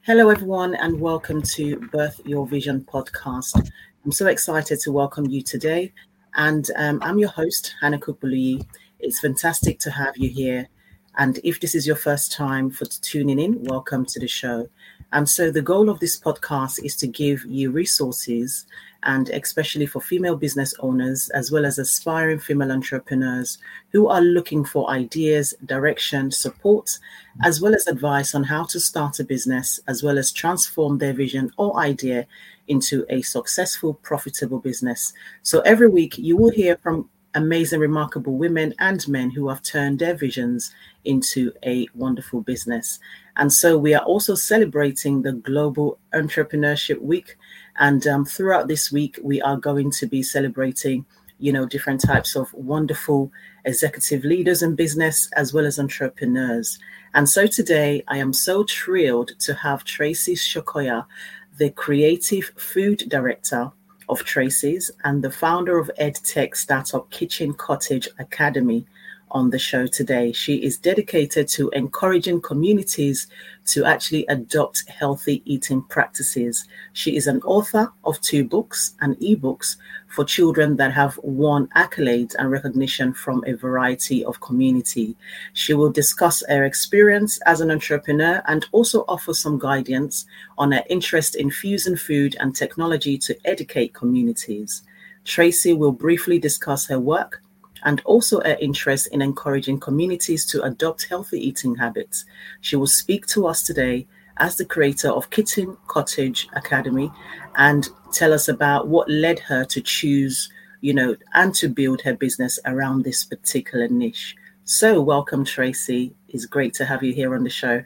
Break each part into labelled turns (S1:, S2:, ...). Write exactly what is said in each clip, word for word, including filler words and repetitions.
S1: Hello, everyone, and welcome to Birth Your Vision podcast. I'm so excited to welcome you today, and um, I'm your host, Hannah Kukbuluyi. It's fantastic to have you here. And if this is your first time for tuning in, welcome to the show. And so, the goal of this podcast is to give you resources, and especially for female business owners, as well as aspiring female entrepreneurs who are looking for ideas, direction, support, as well as advice on how to start a business, as well as transform their vision or idea into a successful, profitable business. So every week you will hear from amazing, remarkable women and men who have turned their visions into a wonderful business. And so we are also celebrating the Global Entrepreneurship Week. And um, throughout this week, we are going to be celebrating, you know, different types of wonderful executive leaders in business, as well as entrepreneurs. And so today, I am so thrilled to have Tracy Shokoya, the creative food director of Tracy's and the founder of EdTech startup Kitchen Cottage Academy, on the show today. She is dedicated to encouraging communities to actually adopt healthy eating practices. She is an author of two books and ebooks for children that have won accolades and recognition from a variety of community. She will discuss her experience as an entrepreneur and also offer some guidance on her interest in fusing food and technology to educate communities. Tracy will briefly discuss her work and also her interest in encouraging communities to adopt healthy eating habits. She will speak to us today as the creator of Kitchen Cottage Academy and tell us about what led her to choose, you know, and to build her business around this particular niche. So welcome, Tracy. It's great to have you here on the show.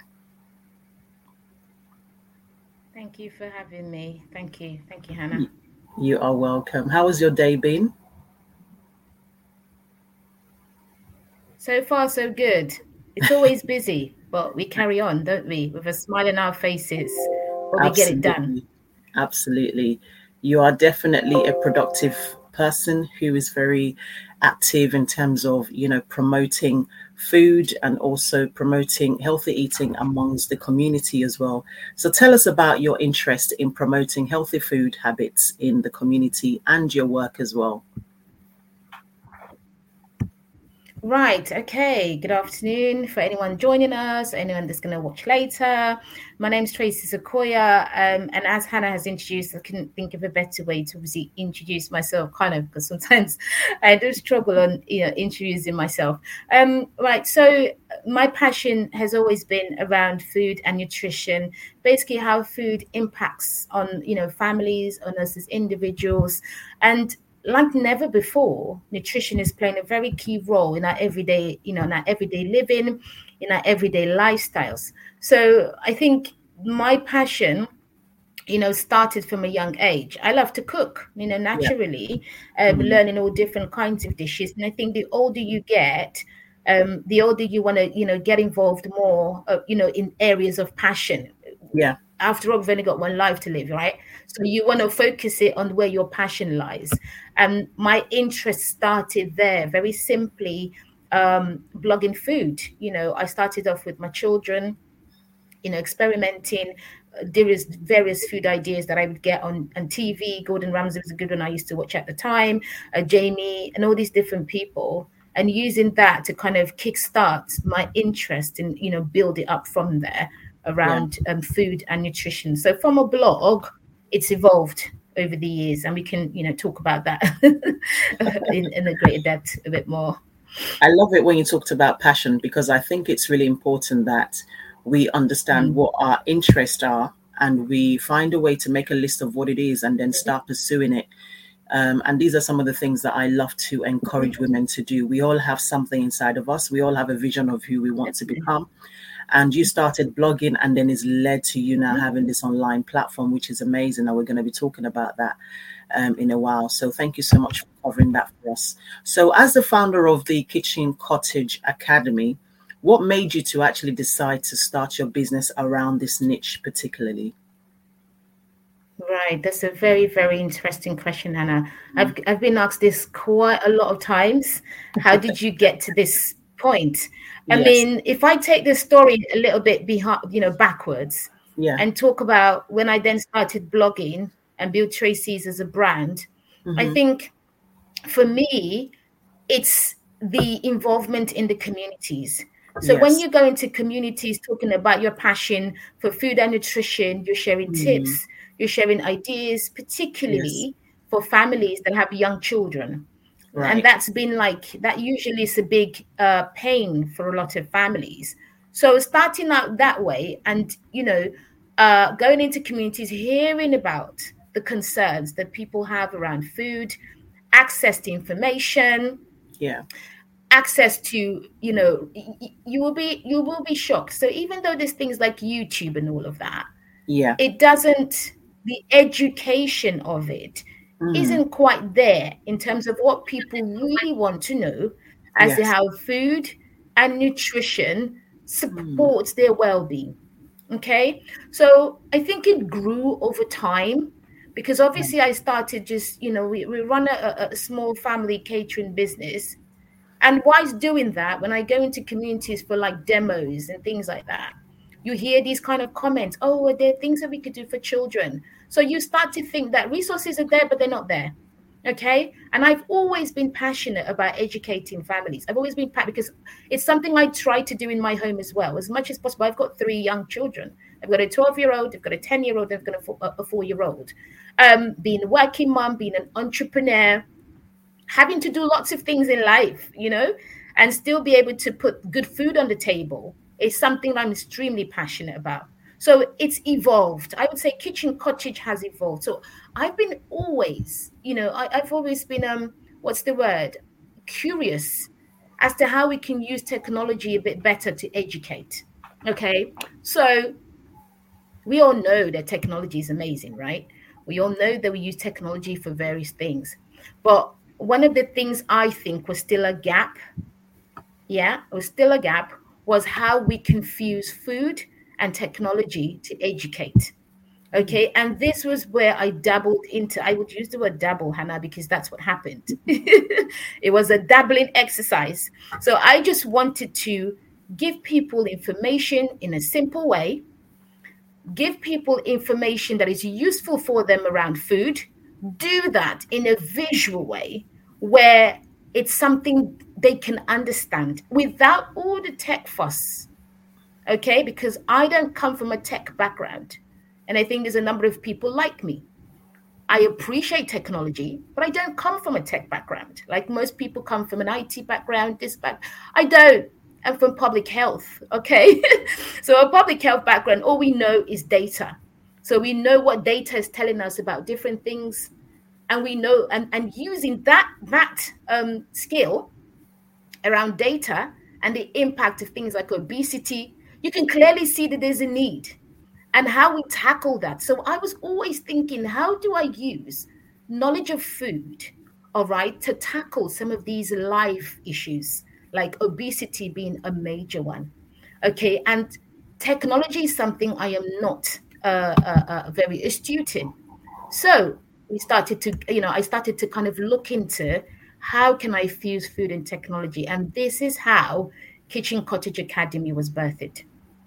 S2: Thank you for having me. Thank you. Thank you, Hannah.
S1: You are welcome. How has your day been?
S2: So far, so good. It's always busy, but we carry on, don't we? With a smile on our faces, but we get it done.
S1: Absolutely. You are definitely a productive person who is very active in terms of, you know, promoting food and also promoting healthy eating amongst the community as well. So tell us about your interest in promoting healthy food habits in the community and your work as well.
S2: Right. Okay. Good afternoon for anyone joining us, anyone that's going to watch later. My name's Tracy Shokoya. Um, and as Hannah has introduced, I couldn't think of a better way to obviously introduce myself, kind of, because sometimes I do struggle on, you know, introducing myself. Um, right. So my passion has always been around food and nutrition, basically how food impacts on, you know, families, on us as individuals. And like never before, nutrition is playing a very key role in our everyday, you know, in our everyday living, in our everyday lifestyles. So I think my passion, you know, started from a young age. I love to cook, you know, naturally, yeah. um, mm-hmm. learning all different kinds of dishes. And I think the older you get, um, the older you want to, you know, get involved more, uh, you know, in areas of passion.
S1: Yeah.
S2: After all, we've only got one life to live, right? So you want to focus it on where your passion lies. And my interest started there, very simply, um, blogging food. You know, I started off with my children, you know, experimenting. There is various food ideas that I would get on, on T V. Gordon Ramsay was a good one I used to watch at the time, uh, Jamie, and all these different people. And using that to kind of kickstart my interest and, you know, build it up from there around yeah. um, food and nutrition. So from a blog, it's evolved over the years, and we can, you know, talk about that in, in a greater depth a bit more.
S1: I love it when you talked about passion, because I think it's really important that we understand mm. what our interests are and we find a way to make a list of what it is and then start pursuing it. Um, and these are some of the things that I love to encourage women to do. We all have something inside of us. We all have a vision of who we want to become. And you started blogging, and then it's led to you now having this online platform, which is amazing. And we're going to be talking about that um, in a while. So thank you so much for covering that for us. So as the founder of the Kitchen Cottage Academy, what made you to actually decide to start your business around this niche particularly?
S2: Right, that's a very, very interesting question, Hannah. I've I've been asked this quite a lot of times. How did you get to this point? I yes. mean, if I take the story a little bit behind, you know, backwards,
S1: Yeah.
S2: and talk about when I then started blogging and build Tracy's as a brand. Mm-hmm. I think for me, it's the involvement in the communities. So yes. when you go into communities talking about your passion for food and nutrition, you're sharing mm. tips, you're sharing ideas, particularly yes. for families that have young children. Right. And that's been like, that usually is a big uh, pain for a lot of families. So starting out that way and, you know, uh, going into communities, hearing about the concerns that people have around food, access to information,
S1: yeah,
S2: access to, you know, y- you will be you will be shocked. So even though there's things like YouTube and all of that,
S1: yeah,
S2: it doesn't, the education of it mm. isn't quite there in terms of what people really want to know as yes. to how food and nutrition supports mm. their well-being. Okay, so I think it grew over time. Because obviously I started just, you know, we, we run a, a small family catering business. And whilst doing that, when I go into communities for like demos and things like that, you hear these kind of comments, oh, are there things that we could do for children? So you start to think that resources are there, but they're not there. Okay. And I've always been passionate about educating families. I've always been passionate because it's something I try to do in my home as well, as much as possible. I've got three young children. I've got a twelve-year-old, I've got a ten-year-old, I've got a, a four-year-old. Um, being a working mom, being an entrepreneur, having to do lots of things in life, you know, and still be able to put good food on the table is something I'm extremely passionate about. So it's evolved. I would say Kitchen Cottage has evolved. So I've been always, you know, I, I've always been, um, what's the word? Curious as to how we can use technology a bit better to educate. Okay. So we all know that technology is amazing, right? We all know that we use technology for various things. But one of the things I think was still a gap, yeah, it was still a gap, was how we confuse food and technology to educate. Okay, and this was where I dabbled into, I would use the word dabble, Hannah, because that's what happened. It was a dabbling exercise. So I just wanted to give people information in a simple way, give people information that is useful for them around food, do that in a visual way where it's something they can understand without all the tech fuss. Okay, because I don't come from a tech background. And I think there's a number of people like me. I appreciate technology, but I don't come from a tech background. Like most people come from an I T background, this back. I don't. I'm from public health, okay? So a public health background, all we know is data. So we know what data is telling us about different things. And we know, and, and using that, that um, skill around data and the impact of things like obesity, you can clearly see that there's a need and how we tackle that. So I was always thinking, how do I use knowledge of food, all right, to tackle some of these life issues, like obesity being a major one. Okay, and technology is something I am not uh, uh, uh, very astute in. So we started to, you know, I started to kind of look into how can I fuse food and technology? And this is how Kitchen Cottage Academy was birthed.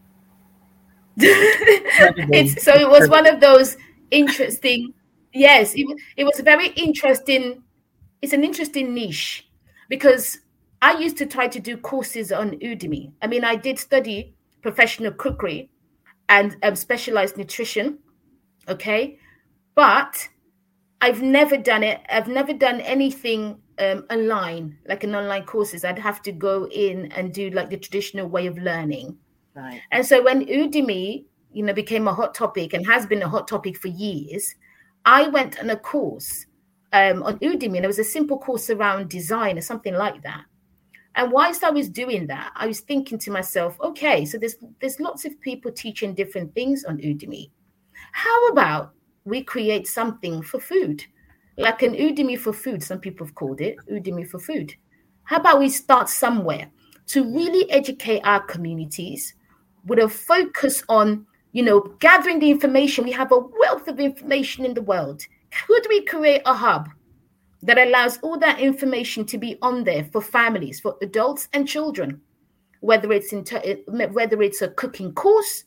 S2: It's, so it was one of those interesting, yes, it, it was a very interesting, it's an interesting niche because I used to try to do courses on Udemy. I mean, I did study professional cookery and um, specialized nutrition, okay? But I've never done it. I've never done anything um, online, like an online courses. I'd have to go in and do like the traditional way of learning.
S1: Right.
S2: And so when Udemy, you know, became a hot topic and has been a hot topic for years, I went on a course um, on Udemy, and it was a simple course around design or something like that. And whilst I was doing that, I was thinking to myself, okay, so there's there's lots of people teaching different things on Udemy. How about we create something for food, like an Udemy for food? Some people have called it Udemy for food. How about we start somewhere to really educate our communities with a focus on, you know, gathering the information. We have a wealth of information in the world. Could we create a hub that allows all that information to be on there for families, for adults and children, whether it's in ter- whether it's a cooking course,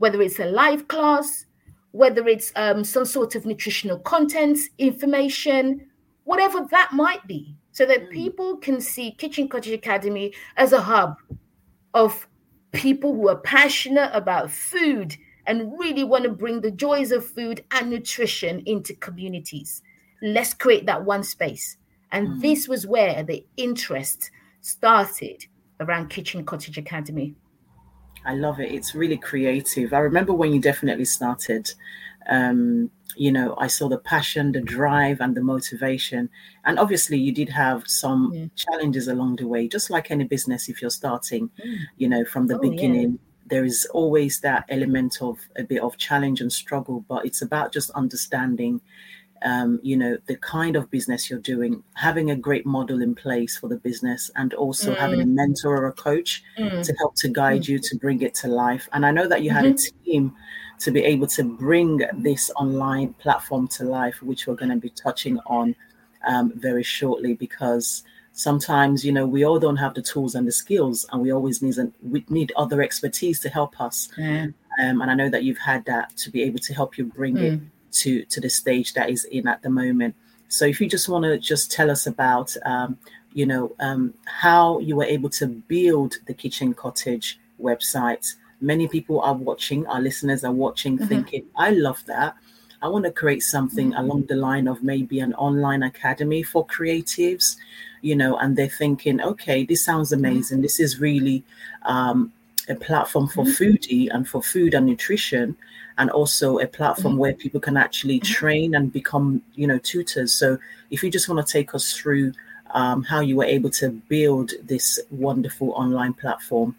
S2: whether it's a live class, whether it's um, some sort of nutritional content, information, whatever that might be, so that people can see Kitchen Cottage Academy as a hub of people who are passionate about food and really want to bring the joys of food and nutrition into communities. Let's create that one space. And mm. this was where the interest started around Kitchen Cottage Academy.
S1: I love it. It's really creative. I remember when you definitely started, um, you know, I saw the passion, the drive, and the motivation. And obviously you did have some mm. challenges along the way, just like any business. If you're starting, mm. you know, from the oh, beginning, yeah. there is always that element of a bit of challenge and struggle, but it's about just understanding Um, you know, the kind of business you're doing, having a great model in place for the business, and also mm. having a mentor or a coach mm. to help to guide mm. you to bring it to life. And I know that you had mm-hmm. a team to be able to bring this online platform to life, which we're going to be touching on um, very shortly, because sometimes, you know, we all don't have the tools and the skills, and we always need, we need other expertise to help us. Mm. Um, and I know that you've had that to be able to help you bring mm. it to to the stage that is in at the moment. So if you just want to just tell us about um you know um how you were able to build the Kitchen Cottage website. Many people are watching, our listeners are watching, mm-hmm. thinking, I love that, I want to create something mm-hmm. along the line of maybe an online academy for creatives, you know, and they're thinking, okay, this sounds amazing, mm-hmm. this is really um a platform for mm-hmm. foodie and for food and nutrition, and also a platform mm-hmm. where people can actually mm-hmm. train and become, you know, tutors. So if you just want to take us through um, how you were able to build this wonderful online platform.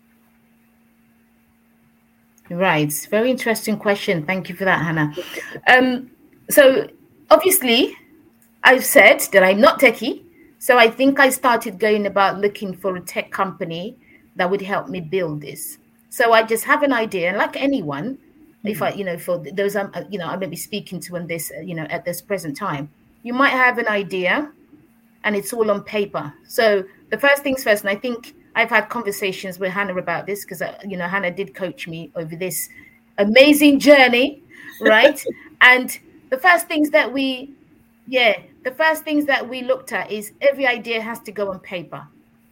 S2: Right. Very interesting question. Thank you for that, Hannah. Um, so obviously, I've said that I'm not techie. So I think I started going about looking for a tech company that would help me build this. So I just have an idea, and like anyone, mm-hmm. if I, you know, for those I'm, you know, I may be speaking to in this, you know, at this present time, you might have an idea, and it's all on paper. So the first things first, and I think I've had conversations with Hannah about this, because you know Hannah did coach me over this amazing journey, right? And the first things that we, yeah, the first things that we looked at is every idea has to go on paper.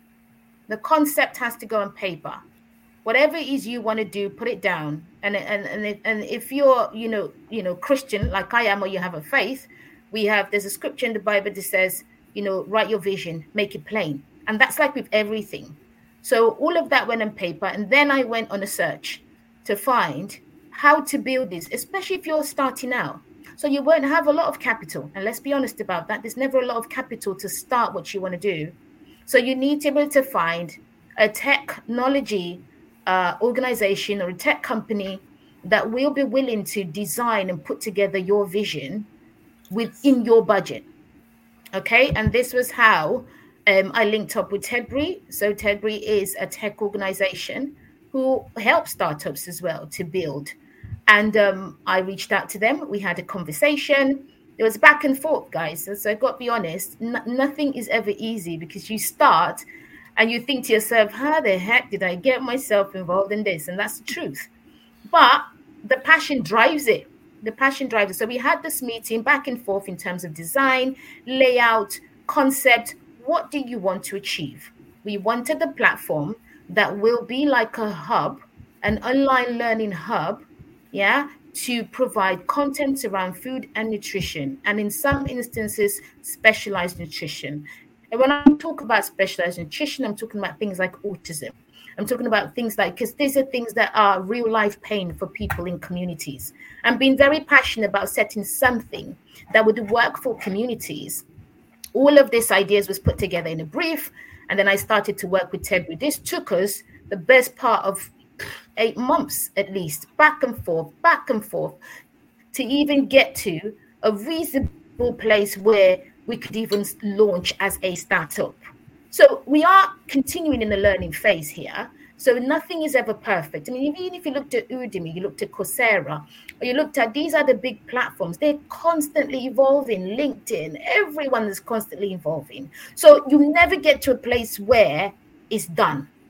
S2: The concept has to go on paper. Whatever it is you want to do, put it down. And and and and if you're, you know, you know, Christian like I am, or you have a faith, we have there's a scripture in the Bible that says, you know, write your vision, make it plain. And that's like with everything. So all of that went on paper, and then I went on a search to find how to build this, especially if you're starting out. So you won't have a lot of capital, and let's be honest about that. There's never a lot of capital to start what you want to do. So you need to be able to find a technology uh, organization or a tech company that will be willing to design and put together your vision within your budget. Okay, and this was how um, I linked up with Tedbury. So Tedbury is a tech organization who helps startups as well to build. And um, I reached out to them. We had a conversation. It was back and forth, guys. So I've got to be honest, n- nothing is ever easy, because you start and you think to yourself, how the heck did I get myself involved in this? And that's the truth. But the passion drives it. The passion drives it. So we had this meeting back and forth in terms of design, layout, concept. What do you want to achieve? We wanted a platform that will be like a hub, an online learning hub, yeah, to provide content around food and nutrition, and in some instances, specialized nutrition. And when I talk about specialized nutrition, I'm talking about things like autism. I'm talking about things like, because these are things that are real life pain for people in communities. I'm being very passionate about setting something that would work for communities. All of these ideas was put together in a brief, and then I started to work with Tedbury. This took us the best part of eight months at least, back and forth, back and forth, to even get to a reasonable place where we could even launch as a startup. So we are continuing in the learning phase here. So nothing is ever perfect. I mean, even if you looked at Udemy, you looked at Coursera, or you looked at these other big platforms, they're constantly evolving. LinkedIn, everyone is constantly evolving. So you never get to a place where it's done.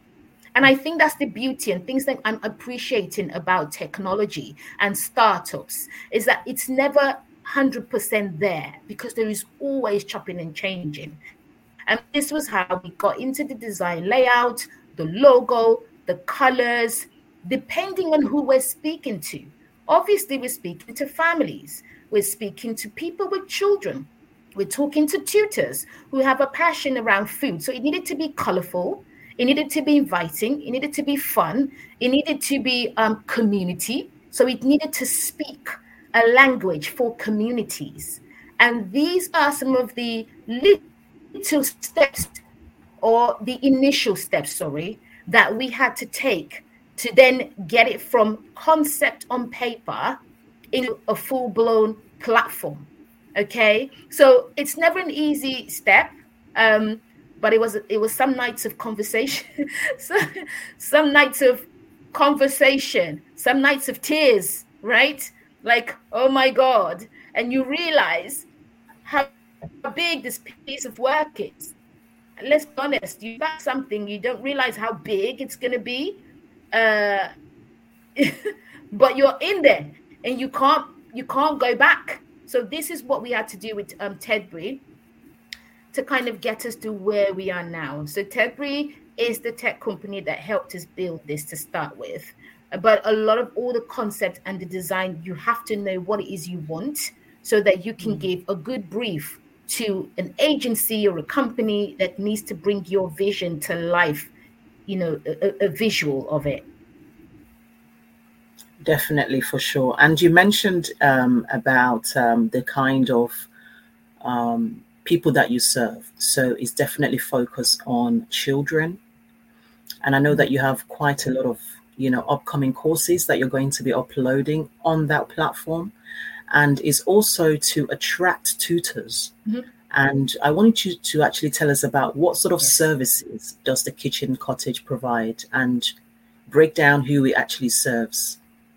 S2: And I think that's the beauty and things that I'm appreciating about technology and startups is that it's never one hundred percent there, because there is always chopping and changing. And this was how we got into the design layout, the logo, the colors, depending on who we're speaking to. Obviously, we're speaking to families. We're speaking to people with children. We're talking to tutors who have a passion around food. So it needed to be colorful. It needed to be inviting. It needed to be fun. It needed to be um, community. So it needed to speak a language for communities. And these are some of the little steps, or the initial steps, sorry, that we had to take to then get it from concept on paper into a full-blown platform. Okay, so it's never an easy step, um, but it was it was some nights of conversation, some, some nights of conversation, some nights of tears, right? Like, oh my God, and you realize how big this piece of work is. Let's be honest, you got something, you don't realize how big it's going to be, uh, but you're in there and you can't you can't go back. So this is what we had to do with um, Tedbury to kind of get us to where we are now. So Tedbury is the tech company that helped us build this to start with. But a lot of all the concept and the design, you have to know what it is you want so that you can give a good brief to an agency or a company that needs to bring your vision to life, you know, a, a visual of it.
S1: Definitely, for sure. And you mentioned um, about um, the kind of um, people that you serve. So it's definitely focused on children. And I know that you have quite a lot of, you know, upcoming courses that you're going to be uploading on that platform. And it's also to attract tutors. Mm-hmm. And I wanted you to actually tell us about what sort of yes. services does the Kitchen Cottage provide, and break down who it actually serves.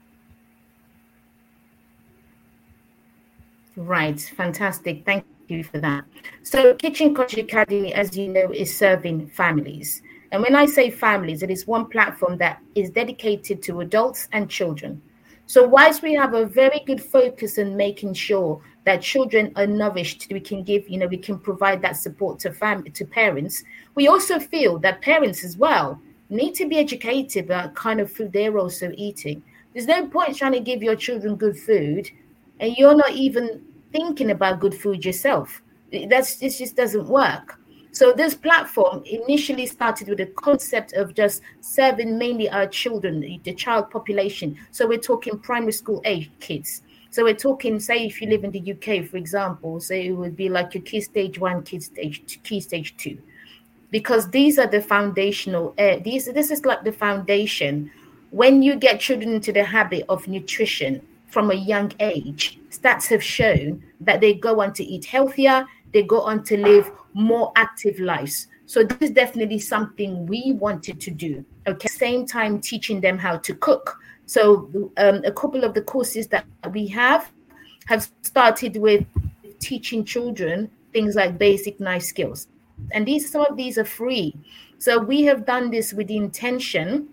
S2: Right, fantastic. Thank you for that. So Kitchen Cottage Academy, as you know, is serving families. And when I say families, it is one platform that is dedicated to adults and children. So whilst we have a very good focus on making sure that children are nourished, we can give, you know, we can provide that support to fam- to parents, we also feel that parents as well need to be educated about kind of food they're also eating. There's no point trying to give your children good food and you're not even thinking about good food yourself. That's this just doesn't work. So this platform initially started with the concept of just serving mainly our children, the child population. So we're talking primary school age kids. So we're talking, say, if you live in the U K, for example, so it would be like your key stage one, key stage two, key stage two, because these are the foundational. Uh, these this is like the foundation. When you get children into the habit of nutrition from a young age, stats have shown that they go on to eat healthier, they go on to live more active lives. So this is definitely something we wanted to do. Okay, same time teaching them how to cook. So um, a couple of the courses that we have have started with teaching children things like basic knife skills. And these some of these are free. So we have done this with the intention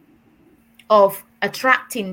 S2: of attracting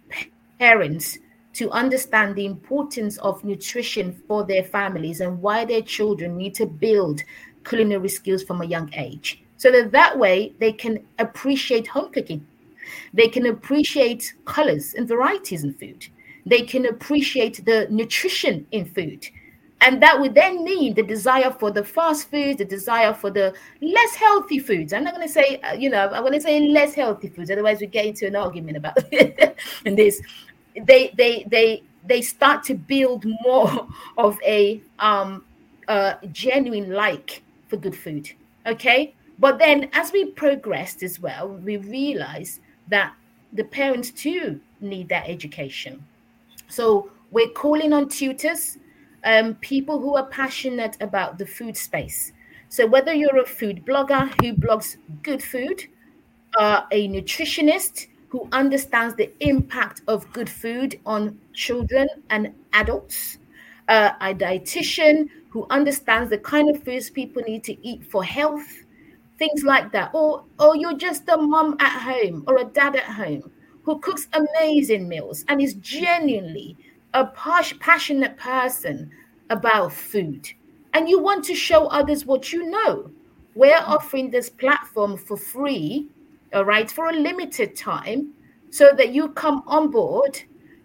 S2: parents to understand the importance of nutrition for their families and why their children need to build culinary skills from a young age. So that that way they can appreciate home cooking. They can appreciate colors and varieties in food. They can appreciate the nutrition in food. And that would then mean the desire for the fast foods, the desire for the less healthy foods. I'm not going to say, uh, you know, I'm going to say less healthy foods. Otherwise, we get into an argument about and this. They they they they start to build more of a um uh genuine like for good food. Okay, but then as we progressed as well, we realized that the parents too need that education. So we're calling on tutors, um, people who are passionate about the food space. So whether you're a food blogger who blogs good food, uh, a nutritionist who understands the impact of good food on children and adults, uh, a dietitian who understands the kind of foods people need to eat for health, things like that. Or, or you're just a mum at home or a dad at home who cooks amazing meals and is genuinely a passionate person about food. And you want to show others what you know. We're offering this platform for free, all right, for a limited time, so that you come on board.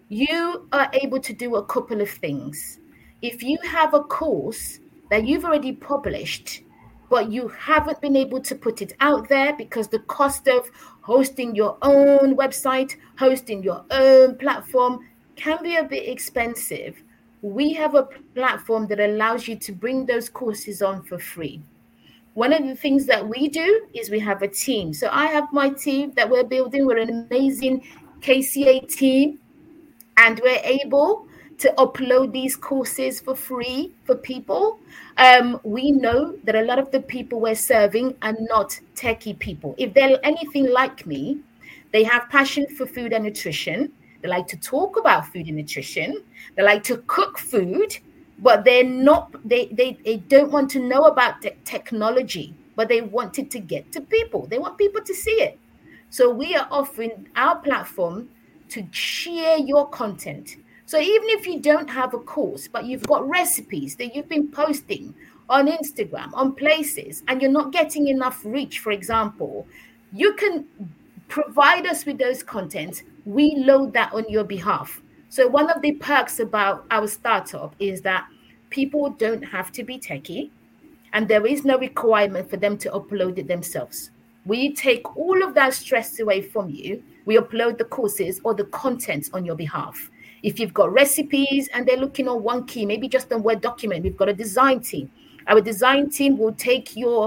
S2: You are able to do a couple of things. If you have a course that you've already published, but you haven't been able to put it out there because the cost of hosting your own website, hosting your own platform can be a bit expensive, we have a platform that allows you to bring those courses on for free. One of the things that we do is we have a team. So I have my team that we're building. We're an amazing K C A team, and we're able to upload these courses for free for people. Um, we know that a lot of the people we're serving are not techie people. If they're anything like me, they have passion for food and nutrition. They like to talk about food and nutrition. They like to cook food, but they're not, they, they, they don't want to know about the technology, but they want it to get to people. They want people to see it. So we are offering our platform to share your content. So even if you don't have a course, but you've got recipes that you've been posting on Instagram, on places, and you're not getting enough reach, for example, you can provide us with those contents. We load that on your behalf. So one of the perks about our startup is that people don't have to be techie, and there is no requirement for them to upload it themselves. We take all of that stress away from you. We upload the courses or the contents on your behalf. If you've got recipes and they're looking on one key, maybe just a Word document, we've got a design team. Our design team will take your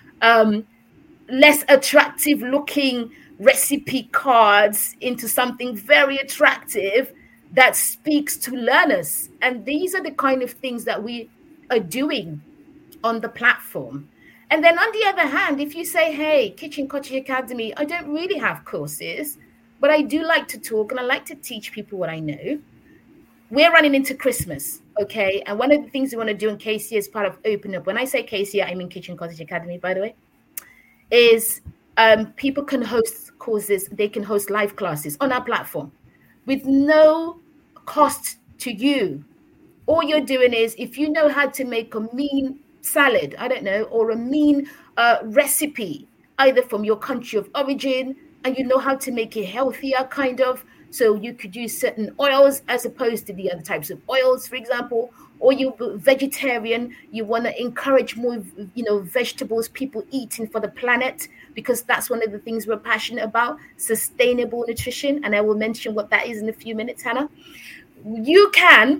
S2: um, less attractive looking recipe cards into something very attractive that speaks to learners. And these are the kind of things that we are doing on the platform. And then on the other hand, if you say, hey, Kitchen Cottage Academy, I don't really have courses, but I do like to talk and I like to teach people what I know. We're running into Christmas, okay? And one of the things we want to do in K C A as part of Open Up, when I say K C A, I mean Kitchen Cottage Academy, by the way, is um, people can host courses, they can host live classes on our platform with no cost to you. All you're doing is, if you know how to make a mean salad, I don't know, or a mean uh, recipe, either from your country of origin, and you know how to make it healthier, kind of, so you could use certain oils as opposed to the other types of oils, for example, or you're vegetarian, you want to encourage more, you know, vegetables people eating for the planet, because that's one of the things we're passionate about, sustainable nutrition, and I will mention what that is in a few minutes, Hannah. You can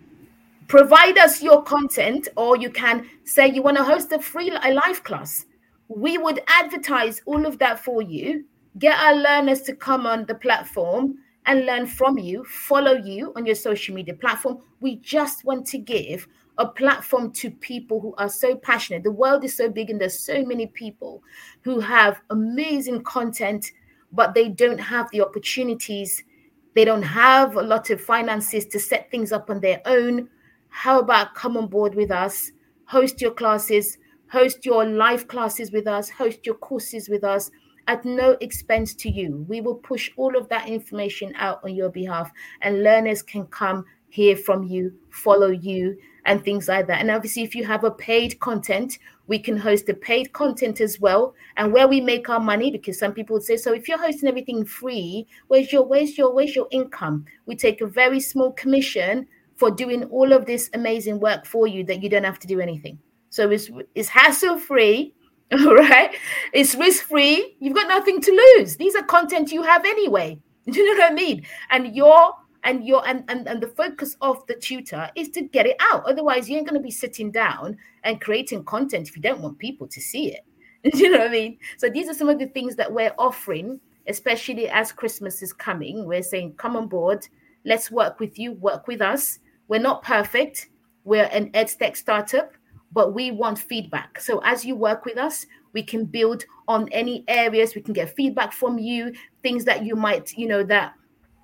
S2: provide us your content, or you can say you want to host a free a live class. We would advertise all of that for you, get our learners to come on the platform and learn from you, follow you on your social media platform. We just want to give a platform to people who are so passionate. The world is so big and there's so many people who have amazing content, but they don't have the opportunities. They don't have a lot of finances to set things up on their own. How about come on board with us, host your classes, host your live classes with us, host your courses with us at no expense to you. We will push all of that information out on your behalf, and learners can come hear from you, follow you, and things like that. And obviously, if you have a paid content, we can host the paid content as well. And where we make our money, because some people would say, so if you're hosting everything free, where's your where's your where's your income? We take a very small commission for doing all of this amazing work for you that you don't have to do anything. So it's it's hassle free, all right? It's risk free. You've got nothing to lose. These are content you have anyway. Do you know what I mean? And your and your and, and and the focus of the tutor is to get it out. Otherwise, you ain't going to be sitting down and creating content if you don't want people to see it. Do you know what I mean? So these are some of the things that we're offering, especially as Christmas is coming. We're saying, come on board. Let's work with you. Work with us. We're not perfect. We're an EdTech startup, but we want feedback. So as you work with us, we can build on any areas. We can get feedback from you, things that you might, you know, that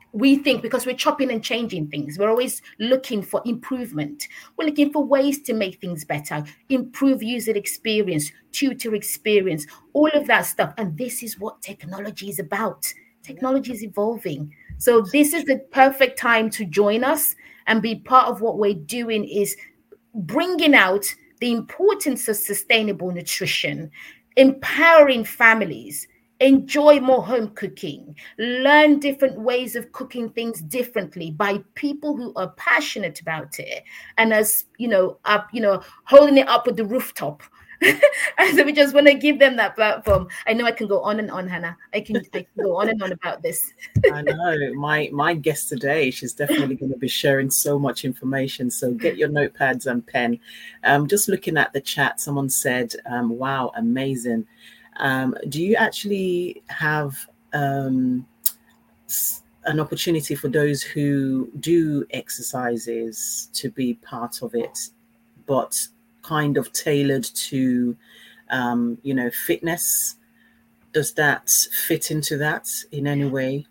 S2: we think because we're chopping and changing things, we're always looking for improvement. We're looking for ways to make things better, improve user experience, tutor experience, all of that stuff. And this is what technology is about. Technology is evolving. So this is the perfect time to join us and be part of what we're doing, is bringing out the importance of sustainable nutrition, empowering families, enjoy more home cooking, learn different ways of cooking things differently by people who are passionate about it, and as you know, up, you know, holding it up with the rooftop. And so we just want to give them that platform. I know I can go on and on, Hannah. I can, I can go on and on about this.
S1: I know my my guest today, she's definitely going to be sharing so much information. So get your notepads and pen. Um, just looking at the chat, someone said, um, wow, amazing. Um, do you actually have um, an opportunity for those who do exercises to be part of it, but kind of tailored to, um, you know, fitness? Does that fit into that in any way?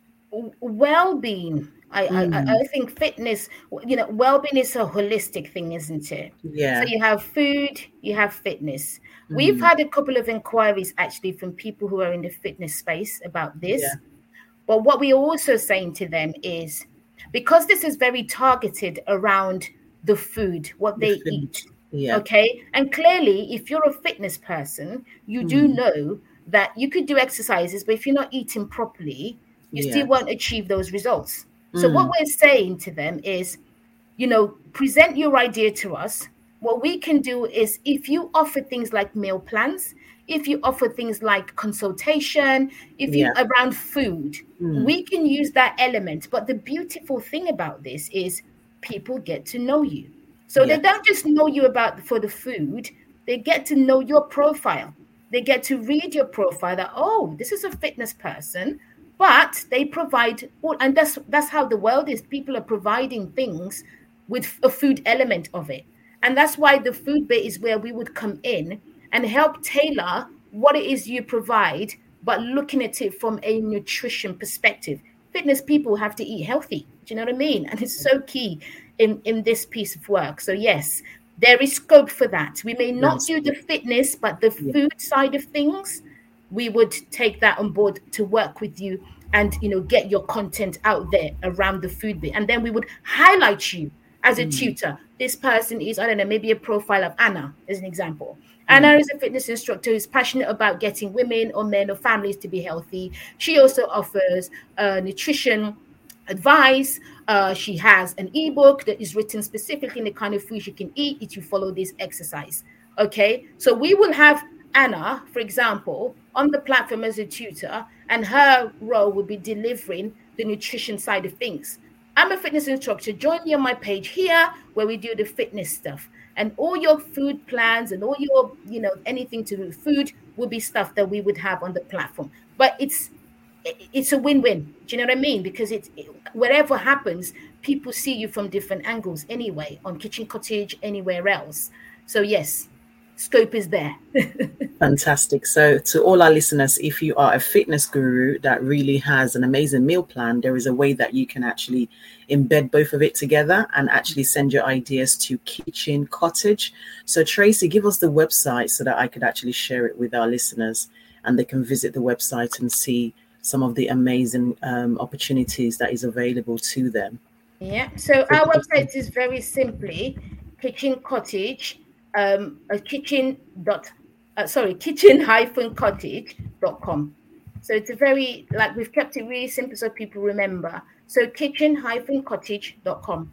S2: Well-being. I, mm. I, I think fitness, you know, well-being is a holistic thing, isn't it?
S1: Yeah.
S2: So you have food, you have fitness. Mm. We've had a couple of inquiries actually from people who are in the fitness space about this. Yeah. But what we're also saying to them is, because this is very targeted around the food, what they the eat.
S1: Yeah.
S2: Okay. And clearly, if you're a fitness person, you mm. do know that you could do exercises, but if you're not eating properly, you yeah. still won't achieve those results. Mm. So what we're saying to them is, you know, present your idea to us. What we can do is, if you offer things like meal plans, if you offer things like consultation, if you yeah. around food, mm. we can use that element. But the beautiful thing about this is people get to know you. So yes. they don't just know you about for the food, they get to know your profile. They get to read your profile that, oh, this is a fitness person, but they provide, all, and that's that's how the world is. People are providing things with a food element of it. And that's why the food bit is where we would come in and help tailor what it is you provide, but looking at it from a nutrition perspective. Fitness people have to eat healthy. Do you know what I mean? And it's so key in, in this piece of work. So yes, there is scope for that. We may not do the fitness, but the food side of things, we would take that on board to work with you and, you know, get your content out there around the food bit. And then we would highlight you as a mm. tutor. This person is, I don't know, maybe a profile of Anna, as an example. Mm. Anna is a fitness instructor who's passionate about getting women or men or families to be healthy. She also offers uh, nutrition advice. Uh, she has an ebook that is written specifically in the kind of food you can eat if you follow this exercise. Okay, so we will have Anna, for example, on the platform as a tutor, and her role will be delivering the nutrition side of things. I'm a fitness instructor. Join me on my page here where we do the fitness stuff, and all your food plans and all your, you know, anything to do with food will be stuff that we would have on the platform. But it's it's a win-win. Do you know what I mean? Because it's it, whatever happens, people see you from different angles anyway, on Kitchen Cottage, anywhere else. So yes, scope is there.
S1: Fantastic. So to all our listeners, if you are a fitness guru that really has an amazing meal plan, there is a way that you can actually embed both of it together and actually send your ideas to Kitchen Cottage. So Tracy, give us the website so that I could actually share it with our listeners and they can visit the website and see some of the amazing um, opportunities that is available to them.
S2: Yeah. So our website is very simply Kitchen Cottage. Um, a kitchen dot uh, sorry kitchen hyphen cottage dot com. So it's a very, like, we've kept it really simple so people remember. So kitchen hyphen cottage dot com.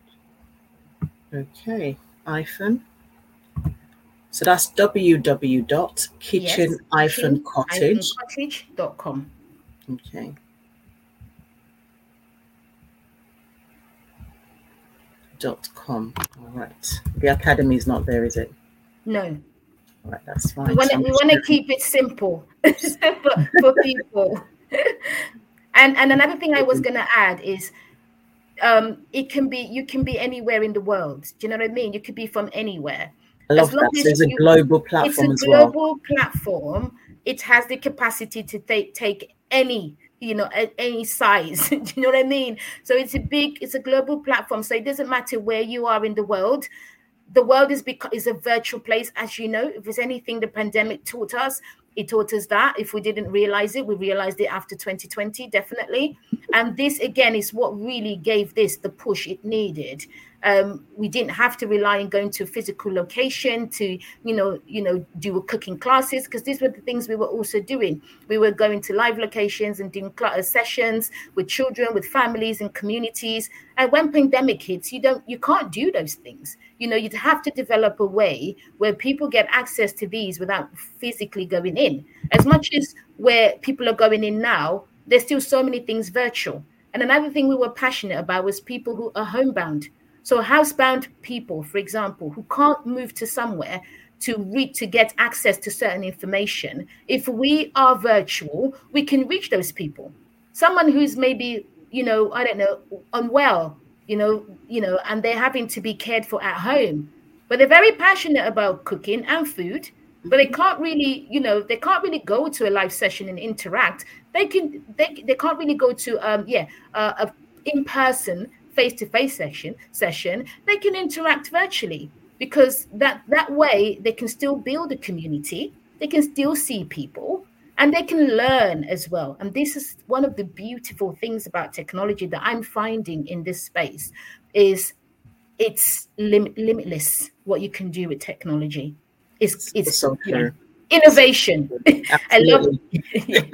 S1: Okay, hyphen. So that's w w w dot kitchen hyphen cottage
S2: dot com.
S1: Okay. Dot com. All right. The academy is not there, is it?
S2: No.
S1: All right, that's fine.
S2: We want to, we want to keep it simple for, for people. and and another thing I was going to add is, um, it can be, you can be anywhere in the world. Do you know what I mean? You could be from anywhere.
S1: I love that. So it's a global platform as well.
S2: It's a global platform. It has the capacity to take take any you know, any size. Do you know what I mean? So it's a big, it's a global platform. So it doesn't matter where you are in the world. The world is bec- is a virtual place, as you know. If there's anything the pandemic taught us, it taught us that. If we didn't realize it, we realized it after twenty twenty, definitely. And this, again, is what really gave this the push it needed. Um, we didn't have to rely on going to a physical location to, you know, you know, do cooking classes, because these were the things we were also doing. We were going to live locations and doing cl- sessions with children, with families and communities. And when pandemic hits, you don't, you can't do those things. You know, you'd have to develop a way where people get access to these without physically going in. As much as where people are going in now, there's still so many things virtual. And another thing we were passionate about was people who are homebound. So housebound people, for example, who can't move to somewhere to read, to get access to certain information. If we are virtual, we can reach those people. Someone who's maybe, you know, I don't know, unwell, you know, you know, and they're having to be cared for at home, but they're very passionate about cooking and food, but they can't really, you know, they can't really go to a live session and interact. They can, they, they can't really go to, um, yeah, uh, a in-person face-to-face session session. They can interact virtually, because that that way they can still build a community, they can still see people, and they can learn as well. And this is one of the beautiful things about technology that I'm finding in this space, is it's lim- limitless what you can do with technology. It's it's
S1: So
S2: you know,
S1: true.
S2: innovation. I love
S1: Absolutely.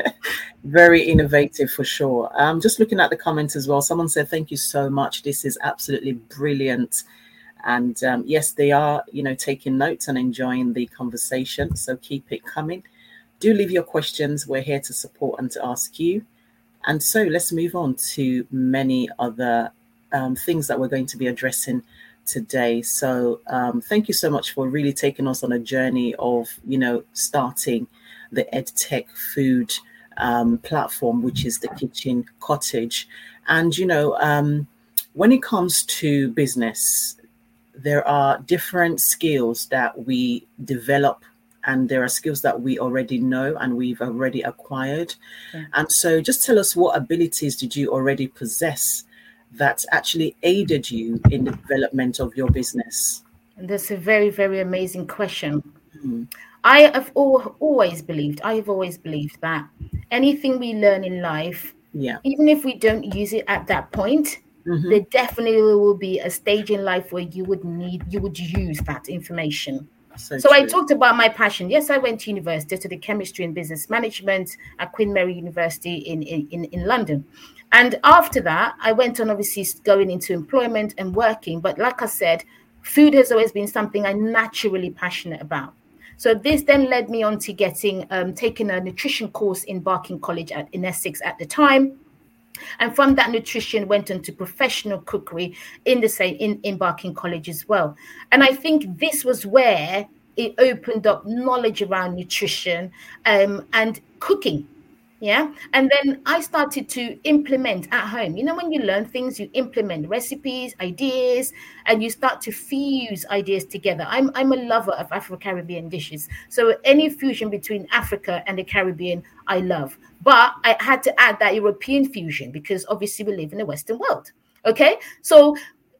S1: Very innovative for sure. Um, just looking at the comments as well, someone said, thank you so much. This is absolutely brilliant. And um, yes, they are, you know, taking notes and enjoying the conversation. So keep it coming. Do leave your questions. We're here to support and to ask you. And so let's move on to many other um, things that we're going to be addressing today. So um, thank you so much for really taking us on a journey of, you know, starting the EdTech food um, platform, which is the Kitchen Cottage. And, you know, um, when it comes to business, there are different skills that we develop, and there are skills that we already know and we've already acquired. Yeah. And so just tell us, what abilities did you already possess that actually aided you in the development of your business?
S2: And that's a very, very amazing question. Mm. I have al- always believed, I have always believed that anything we learn in life, yeah, even if we don't use it at that point, mm-hmm. there definitely will be a stage in life where you would need, you would use that information. So, so I talked about my passion. Yes, I went to university, to the chemistry and business management at Queen Mary University in, in, in London. And after that, I went on obviously going into employment and working. But like I said, food has always been something I'm naturally passionate about. So this then led me on to getting, um, taking a nutrition course in Barking College at, in Essex at the time. And from that, nutrition went into professional cookery in the same in, in Barking College as well. And I think this was where it opened up knowledge around nutrition um, and cooking. Yeah. And then I started to implement at home. You know, when you learn things, you implement recipes, ideas, and you start to fuse ideas together. I'm I'm a lover of Afro-Caribbean dishes. So any fusion between Africa and the Caribbean, I love. But I had to add that European fusion, because obviously we live in the Western world. Okay. So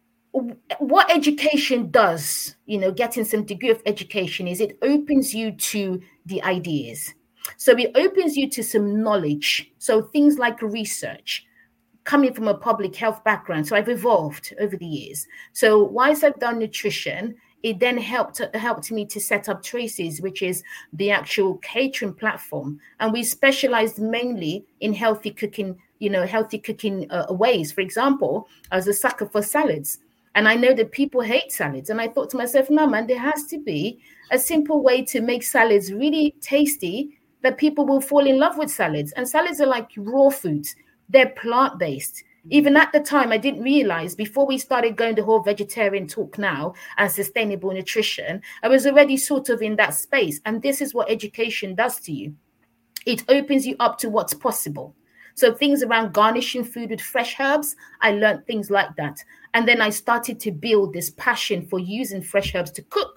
S2: what education does, you know, getting some degree of education, is it opens you to the ideas. So it opens you to some knowledge. So things like research, coming from a public health background. So I've evolved over the years. So once I've done nutrition, it then helped helped me to set up Tracy's, which is the actual catering platform. And we specialized mainly in healthy cooking, you know, healthy cooking uh, ways. For example, I was a sucker for salads. And I know that people hate salads. And I thought to myself, no, man, there has to be a simple way to make salads really tasty, that people will fall in love with salads. And salads are like raw foods. They're plant-based. Even at the time, I didn't realize, before we started going the whole vegetarian talk now and sustainable nutrition, I was already sort of in that space. And this is what education does to you. It opens you up to what's possible. So things around garnishing food with fresh herbs, I learned things like that. And then I started to build this passion for using fresh herbs to cook.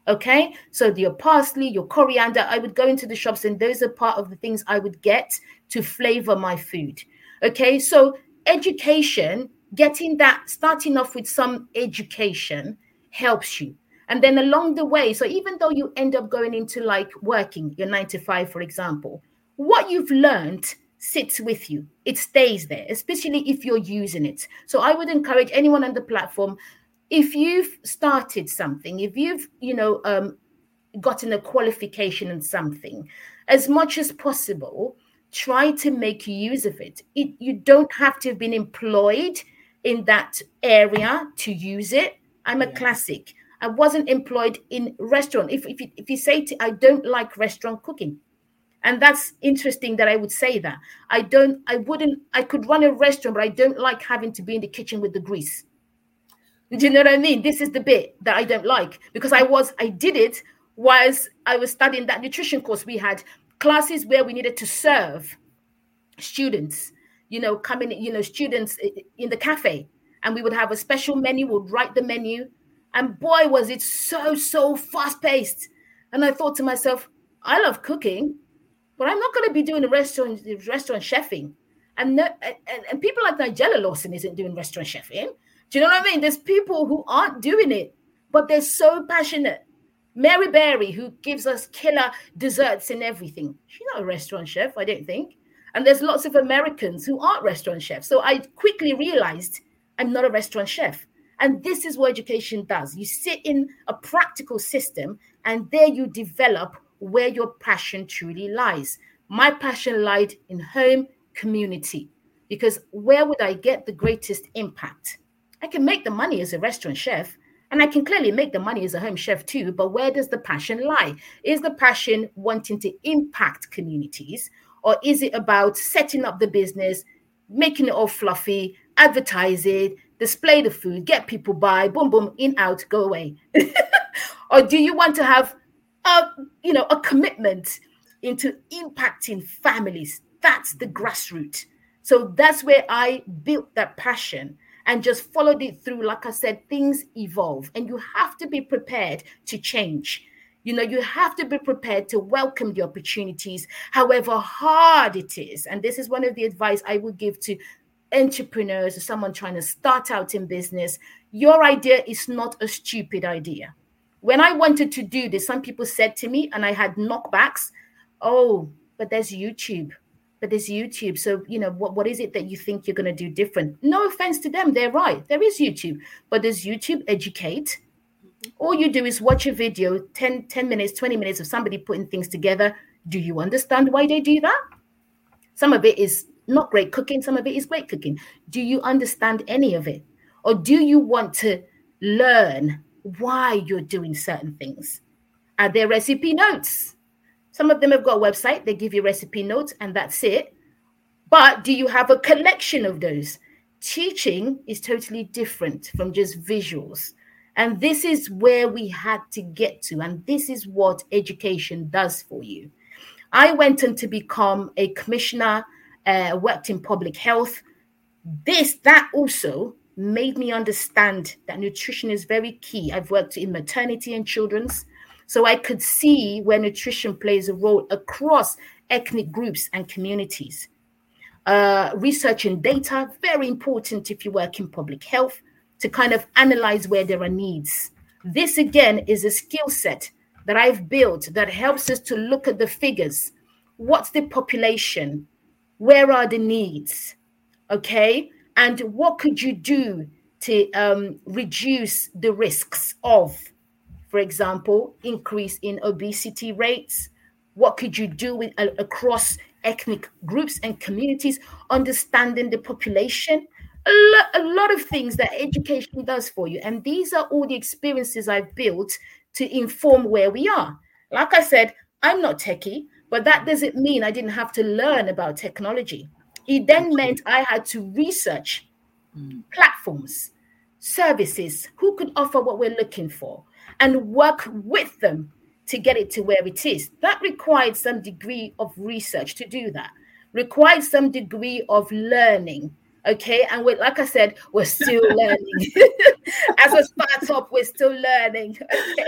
S2: Okay, so your parsley, your coriander, I would go into the shops and those are part of the things I would get to flavor my food. Okay, so education, getting that, starting off with some education helps you. And then along the way, so even though you end up going into like working your nine to five, for example, what you've learned sits with you. It stays there, especially if you're using it. So I would encourage anyone on the platform, if you've started something, if you've, you know, um, gotten a qualification in something, as much as possible, try to make use of it. it. You don't have to have been employed in that area to use it. I'm a yeah. classic. I wasn't employed in restaurant. If, if, you, if you say, to, I don't like restaurant cooking. And that's interesting that I would say that. I don't, I wouldn't, I could run a restaurant, but I don't like having to be in the kitchen with the grease. Do you know what I mean? This is the bit that I don't like because I was, I did it whilst I was studying that nutrition course. We had classes where we needed to serve students, you know, coming, you know, students in the cafe, and we would have a special menu, we'd write the menu. And boy, was it so, so fast paced. And I thought to myself, I love cooking, but I'm not going to be doing a restaurant, restaurant chefing. And, no, and, and people like Nigella Lawson isn't doing restaurant chefing. Do you know what I mean? There's people who aren't doing it, but they're so passionate. Mary Berry, who gives us killer desserts and everything. She's not a restaurant chef, I don't think. And there's lots of Americans who aren't restaurant chefs. So I quickly realized I'm not a restaurant chef. And this is what education does. You sit in a practical system, and there you develop where your passion truly lies. My passion lied in home community, because where would I get the greatest impact? I can make the money as a restaurant chef, and I can clearly make the money as a home chef too, but where does the passion lie? Is the passion wanting to impact communities, or is it about setting up the business, making it all fluffy, advertise it, display the food, get people by, boom, boom, in, out, go away? Or do you want to have a, you know, a commitment into impacting families? That's the grassroots. So that's where I built that passion and just followed it through. Like I said, things evolve, and you have to be prepared to change. You know, you have to be prepared to welcome the opportunities, however hard it is. And this is one of the advice I would give to entrepreneurs or someone trying to start out in business. Your idea is not a stupid idea. When I wanted to do this, some people said to me, and I had knockbacks, oh, but there's YouTube. But there's YouTube. So, you know, what, what is it that you think you're going to do different? No offense to them. They're right. There is YouTube. But does YouTube educate? All you do is watch a video, ten, ten minutes, twenty minutes of somebody putting things together. Do you understand why they do that? Some of it is not great cooking. Some of it is great cooking. Do you understand any of it? Or do you want to learn why you're doing certain things? Are there recipe notes? Some of them have got a website. They give you recipe notes and that's it. But do you have a collection of those? Teaching is totally different from just visuals. And this is where we had to get to. And this is what education does for you. I went on to become a commissioner, uh, worked in public health. This, that also made me understand that nutrition is very key. I've worked in maternity and children's. So I could see where nutrition plays a role across ethnic groups and communities. Uh, research and data, very important if you work in public health, to kind of analyze where there are needs. This, again, is a skill set that I've built that helps us to look at the figures. What's the population? Where are the needs? Okay? And what could you do to um, reduce the risks of, for example, increase in obesity rates? What could you do with, uh, across ethnic groups and communities, understanding the population? A, lo- a lot of things that education does for you. And these are all the experiences I've built to inform where we are. Like I said, I'm not techie, but that doesn't mean I didn't have to learn about technology. It then meant I had to research mm. platforms, services, who could offer what we're looking for, and work with them to get it to where it is. That required some degree of research to do that, required some degree of learning. Okay. And we, like I said, we're still learning. As a startup, we're still learning. Okay.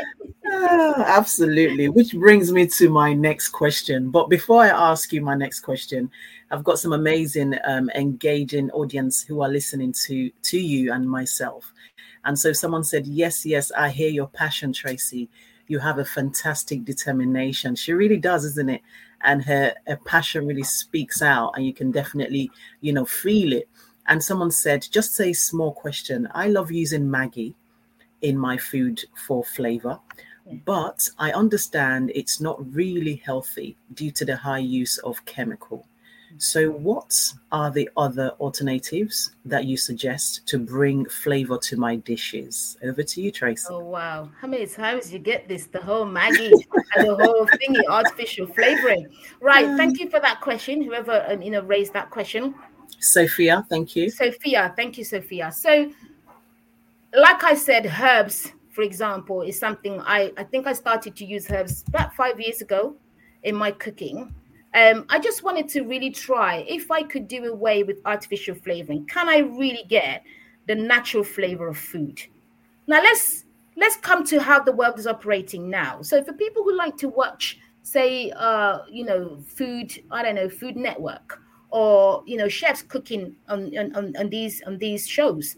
S1: Ah, absolutely. Which brings me to my next question. But before I ask you my next question, I've got some amazing, um, engaging audience who are listening to to you and myself. And so someone said, "Yes, yes, I hear your passion, Tracy. You have a fantastic determination." She really does, isn't it? And her, her passion really speaks out, and you can definitely, you know, feel it. And someone said, "Just a small question. I love using Maggie in my food for flavor, but I understand it's not really healthy due to the high use of chemical. So what are the other alternatives that you suggest to bring flavor to my dishes?" Over to you, Tracy.
S2: Oh wow! How many times you get this? The whole Maggie and the whole thingy, artificial flavoring. Right. Thank you for that question. Whoever um, you know raised that question,
S1: Sophia, thank you.
S2: Sophia. Thank you, Sophia. So, like I said, herbs, for example, is something I I think I started to use herbs about five years ago in my cooking. Um, I just wanted to really try if I could do away with artificial flavoring. Can I really get the natural flavor of food? Now let's let's come to how the world is operating now. So for people who like to watch, say, uh, you know, food, I don't know, Food Network, or you know, chefs cooking on on, on these on these shows,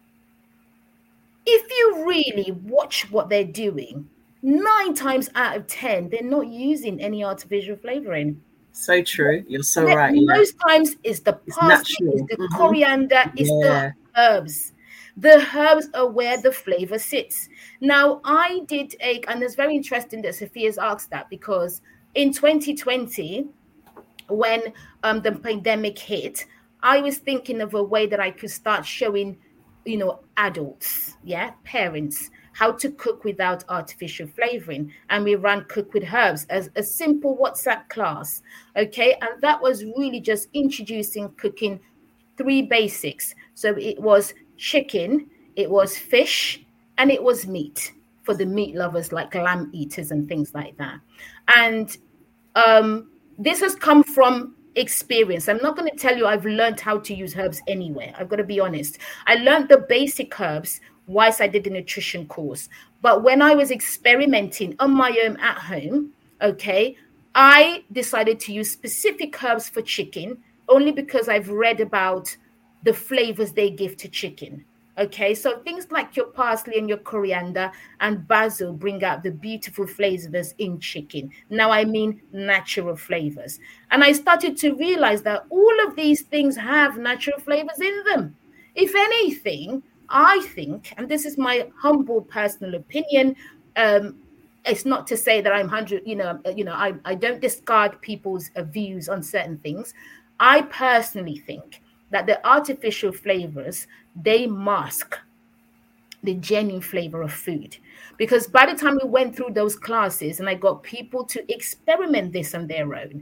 S2: if you really watch what they're doing, nine times out of ten, they're not using any artificial flavoring.
S1: So true. You're so right. Yeah.
S2: Most times it's the
S1: It's
S2: parsley, it's
S1: natural.
S2: the
S1: Mhm.
S2: coriander, it's
S1: Yeah.
S2: the herbs. The herbs are where the flavor sits. Now, I did a, and it's very interesting that Sophia's asked that, because in twenty twenty, when um, the pandemic hit, I was thinking of a way that I could start showing, you know, adults, yeah, parents, how to cook without artificial flavoring. And we ran Cook with Herbs as a simple WhatsApp class. Okay. And that was really just introducing cooking three basics. So it was chicken, it was fish, and it was meat for the meat lovers like lamb eaters and things like that. And um, this has come from experience. I'm not going to tell you I've learned how to use herbs anywhere. I've got to be honest. I learned the basic herbs whilst I did the nutrition course. But when I was experimenting on my own at home, okay, I decided to use specific herbs for chicken only because I've read about the flavors they give to chicken. Okay, so things like your parsley and your coriander and basil bring out the beautiful flavors in chicken. Now, I mean natural flavors. And I started to realize that all of these things have natural flavors in them. If anything, I think, and this is my humble personal opinion, um, it's not to say that I'm one hundred, you know, you know, I, I don't discard people's uh, views on certain things. I personally think that the artificial flavors, they mask the genuine flavor of food. Because by the time we went through those classes and I got people to experiment this on their own,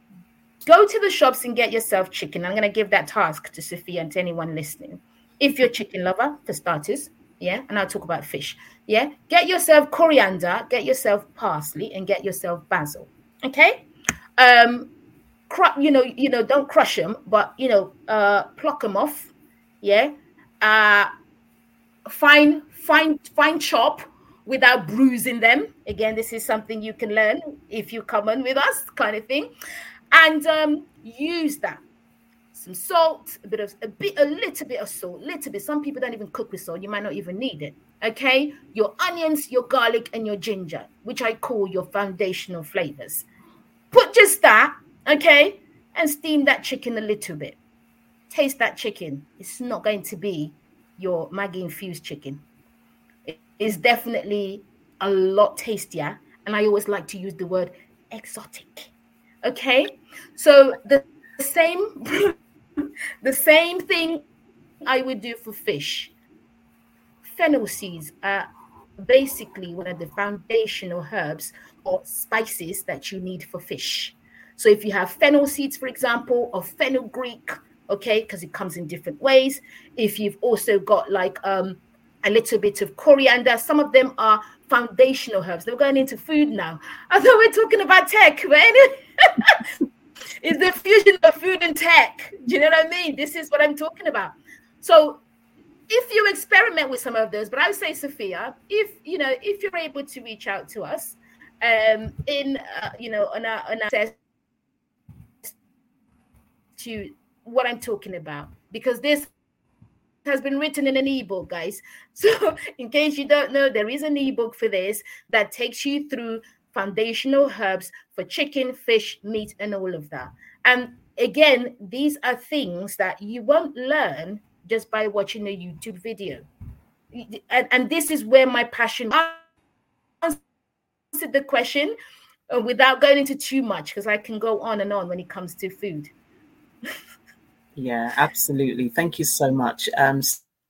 S2: go to the shops and get yourself chicken. I'm going to give that task to Sophia and to anyone listening. If you're a chicken lover, for starters, yeah, and I'll talk about fish, yeah, get yourself coriander, get yourself parsley, and get yourself basil, okay? Um, cru- you know, you know, don't crush them, but you know, uh, pluck them off, yeah. Uh, fine, fine, fine chop without bruising them. Again, this is something you can learn if you come on with us, kind of thing, and um, use that. Some salt, a bit of a bit, a little bit of salt, little bit. Some people don't even cook with salt. You might not even need it. Okay, your onions, your garlic, and your ginger, which I call your foundational flavors. Put just that, okay, and steam that chicken a little bit. Taste that chicken. It's not going to be your Maggi infused chicken. It's definitely a lot tastier, and I always like to use the word exotic. Okay, so the same. The same thing I would do for fish. Fennel seeds are basically one of the foundational herbs or spices that you need for fish. So if you have fennel seeds, for example, or fenugreek, okay, because it comes in different ways. If you've also got like um, a little bit of coriander, some of them are foundational herbs. They're going into food now. I thought we're talking about tech, but anyway. It's the fusion of food and tech. Do you know what I mean? This is what I'm talking about. So if you experiment with some of those, but I would say, Sophia, if you know, if you're able to reach out to us, um, in uh, you know, on our on access to what I'm talking about, because this has been written in an ebook, guys. So in case you don't know, there is an ebook for this that takes you through foundational herbs for chicken, fish, meat, and all of that. And again, these are things that you won't learn just by watching a YouTube video. And, and this is where my passion answered the question uh, without going into too much, because I can go on and on when it comes to food.
S1: Yeah, absolutely. Thank you so much. Um,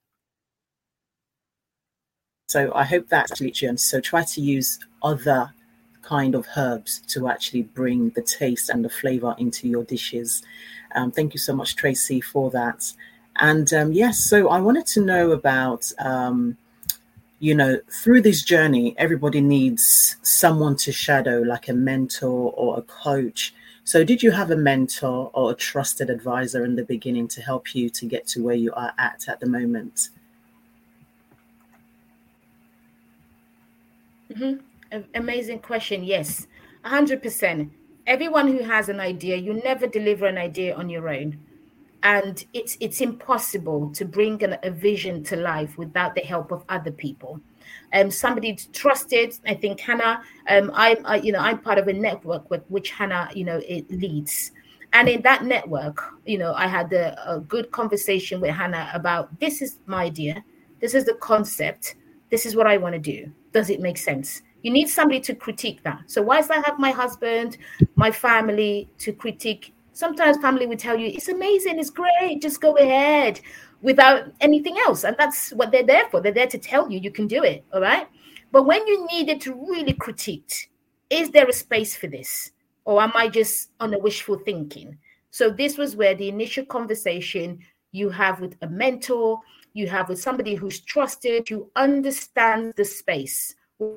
S1: so I hope that's actually, so try to use other kind of herbs to actually bring the taste and the flavor into your dishes. Um, thank you so much, Tracy, for that. And um, yes, so I wanted to know about, um, you know, through this journey, everybody needs someone to shadow, like a mentor or a coach. So did you have a mentor or a trusted advisor in the beginning to help you to get to where you are at at the moment?
S2: Mm-hmm. Amazing question. Yes, one hundred percent. Everyone who has an idea, you never deliver an idea on your own. And it's it's impossible to bring an, a vision to life without the help of other people. Um, somebody trusted. I think Hannah. Um, I'm I, you know I'm part of a network with which Hannah you know it leads, and in that network, you know I had a, a good conversation with Hannah about this is my idea, this is the concept, this is what I want to do. Does it make sense? You need somebody to critique that. So whilst I have my husband, my family to critique. Sometimes family would tell you, it's amazing, it's great, just go ahead without anything else. And that's what they're there for. They're there to tell you you can do it, all right? But when you needed to really critique, is there a space for this? Or am I just on a wishful thinking? So this was where the initial conversation you have with a mentor, you have with somebody who's trusted, who understands the space.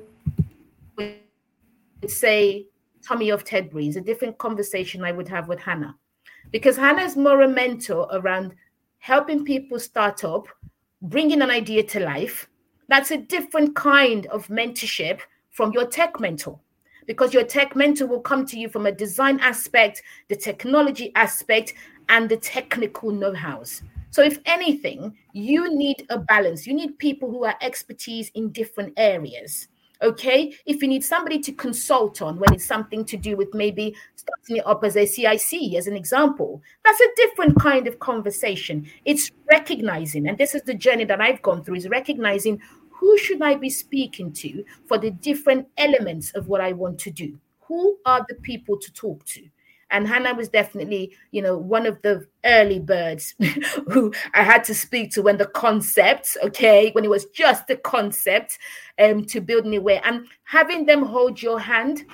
S2: Say, Tommy of Tedbury is a different conversation I would have with Hannah, because Hannah is more a mentor around helping people start up, bringing an idea to life. That's a different kind of mentorship from your tech mentor, because your tech mentor will come to you from a design aspect, the technology aspect, and the technical know-hows. So if anything, you need a balance. You need people who are expertise in different areas. Okay, if you need somebody to consult on when it's something to do with maybe starting it up as a C I C, as an example, that's a different kind of conversation. It's recognizing, and this is the journey that I've gone through, is recognizing who should I be speaking to for the different elements of what I want to do? Who are the people to talk to? And Hannah was definitely, you know, one of the early birds who I had to speak to when the concept, okay, when it was just the concept um, to building it way. And having them hold your hand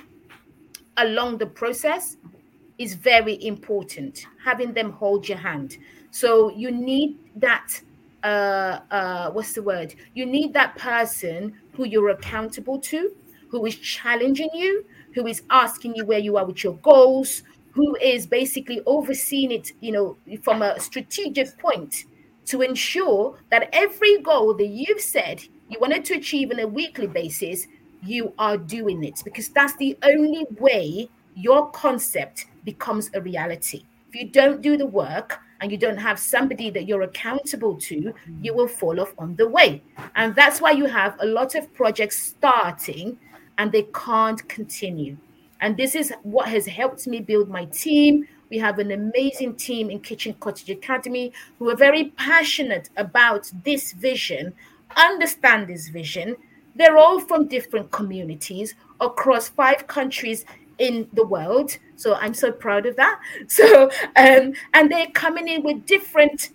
S2: along the process is very important. Having them hold your hand. So you need that, uh, uh, what's the word? You need that person who you're accountable to, who is challenging you, who is asking you where you are with your goals, who is basically overseeing it, you know, from a strategic point to ensure that every goal that you've said you wanted to achieve on a weekly basis, you are doing it, because that's the only way your concept becomes a reality. If you don't do the work and you don't have somebody that you're accountable to, you will fall off on the way. And that's why you have a lot of projects starting and they can't continue. And this is what has helped me build my team. We have an amazing team in Kitchen Cottage Academy who are very passionate about this vision, understand this vision. They're all from different communities across five countries in the world. So I'm so proud of that. So, um, and they're coming in with different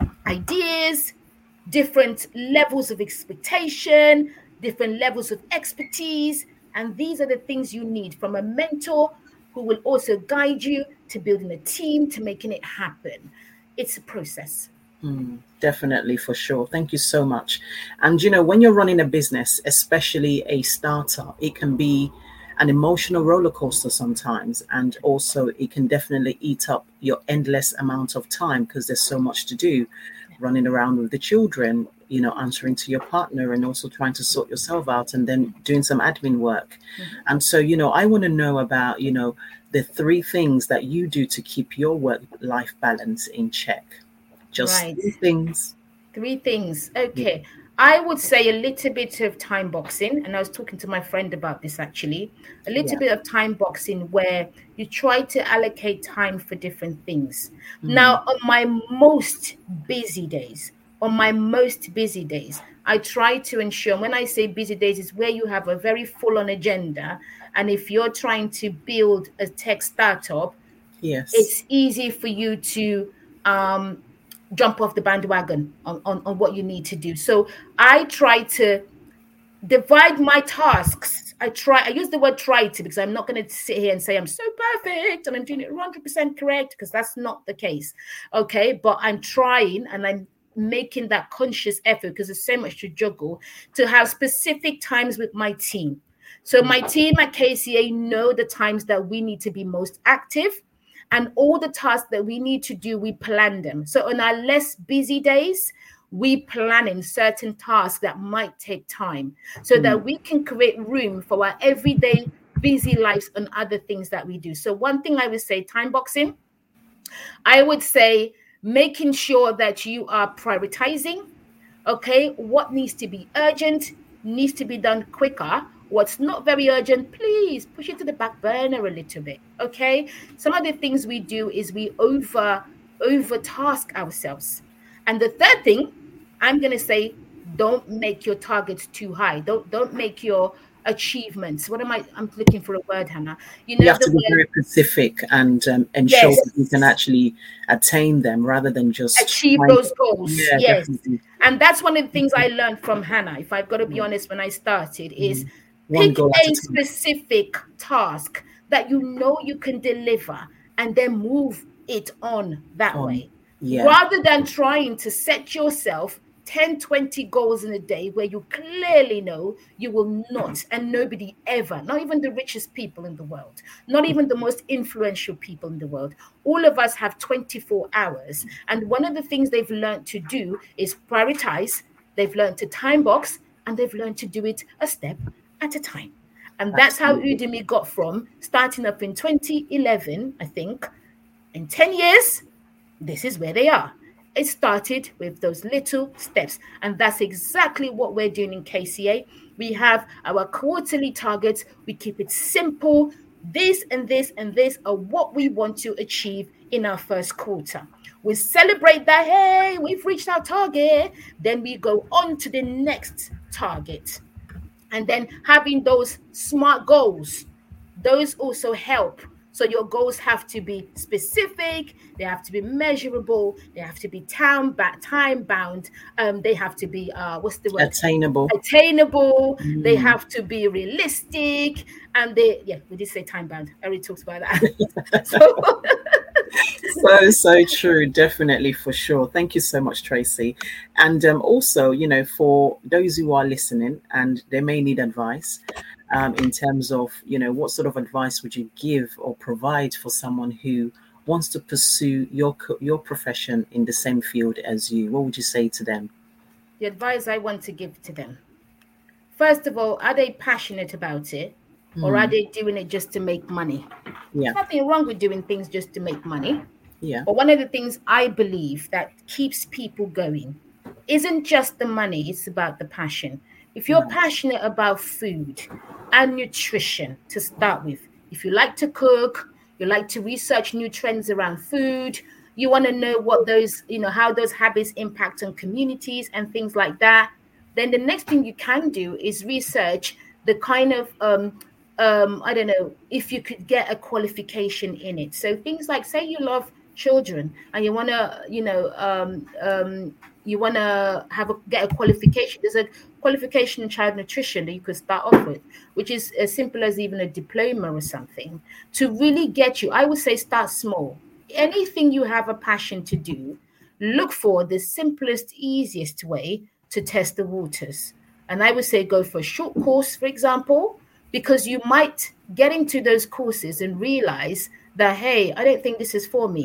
S2: ideas, different levels of expectation, different levels of expertise. And these are the things you need from a mentor who will also guide you to building a team, to making it happen. It's a process.
S1: Mm, definitely, for sure. Thank you so much. And, you know, when you're running a business, especially a startup, it can be an emotional roller coaster sometimes. And also it can definitely eat up your endless amount of time because there's so much to do. running around with the children, you know, answering to your partner and also trying to sort yourself out and then doing some admin work. Mm-hmm. And so, you know, I want to know about, you know, the three things that you do to keep your work-life balance in check. Just
S2: right.
S1: three things.
S2: Three things. Okay. Yeah. I would say a little bit of time boxing. And I was talking to my friend about this actually. A little yeah. bit of time boxing where you try to allocate time for different things. Mm-hmm. Now, on my most busy days, on my most busy days, I try to ensure, when I say busy days, is where you have a very full-on agenda. And if you're trying to build a tech startup,
S1: yes,
S2: it's easy for you to um, jump off the bandwagon on, on, on what you need to do. So I try to divide my tasks. I try, I use the word try to, because I'm not going to sit here and say I'm so perfect and I'm doing it one hundred percent correct, because that's not the case. Okay. But I'm trying and I'm making that conscious effort, because there's so much to juggle, to have specific times with my team. So my team at K C A know the times that we need to be most active. And all the tasks that we need to do, we plan them. So on our less busy days, we plan in certain tasks that might take time so mm. that we can create room for our everyday busy lives and other things that we do. So one thing I would say, time boxing. I would say making sure that you are prioritizing, okay, what needs to be urgent, needs to be done quicker. What's not very urgent, please push it to the back burner a little bit, okay? Some of the things we do is we over, over task ourselves. And the third thing, I'm going to say, don't make your targets too high. Don't don't make your achievements. What am I? I'm looking for a word, Hannah.
S1: You know, you have to be word, very specific and um, ensure yes. that you can actually attain them rather than just
S2: achieve those to, goals. Yeah, yes,
S1: definitely.
S2: And that's one of the things I learned from Hannah. If I've got to be honest, when I started, is mm. pick a, a specific task that you know you can deliver, and then move it on that um, way,
S1: yeah.
S2: rather than trying to set yourself ten, twenty goals in a day where you clearly know you will not, and nobody ever, not even the richest people in the world, not even the most influential people in the world. All of us have twenty-four hours. And one of the things they've learned to do is prioritize. They've learned to time box, and they've learned to do it a step at a time. And that's Absolutely. How Udemy got from starting up in twenty eleven, I think. In ten years, this is where they are. It started with those little steps. And that's exactly what we're doing in K C A. We have our quarterly targets. We keep it simple. This and this and this are what we want to achieve in our first quarter. We celebrate that, hey, we've reached our target. Then we go on to the next target. And then having those SMART goals, those also help. So your goals have to be specific, they have to be measurable, they have to be time time bound, um, they have to be uh, what's the word?
S1: Attainable.
S2: Attainable. Mm. They have to be realistic, and they yeah, we did say time bound. I already talked about that. so,
S1: so so true, definitely, for sure. Thank you so much, Tracy. And um, also, you know, for those who are listening and they may need advice. Um, in terms of, you know, what sort of advice would you give or provide for someone who wants to pursue your your profession in the same field as you? What would you say to them?
S2: The advice I want to give to them. First of all, are they passionate about it, mm. or are they doing it just to make money?
S1: Yeah.
S2: There's nothing wrong with doing things just to make money.
S1: Yeah.
S2: But one of the things I believe that keeps people going isn't just the money, it's about the passion. If you're nice. passionate about food and nutrition to start with, if you like to cook, you like to research new trends around food, you want to know what those, you know, how those habits impact on communities and things like that, then the next thing you can do is research the kind of, um, um, I don't know, if you could get a qualification in it. So things like, say you love children and you want to, you know, um, um, you want to have a, get a qualification. There's a qualification in child nutrition that you could start off with, which is as simple as even a diploma or something, to really get you. I would say start small. Anything you have a passion to do, look for the simplest, easiest way to test the waters. And I would say go for a short course, for example, because you might get into those courses and realize that, hey, I don't think this is for me.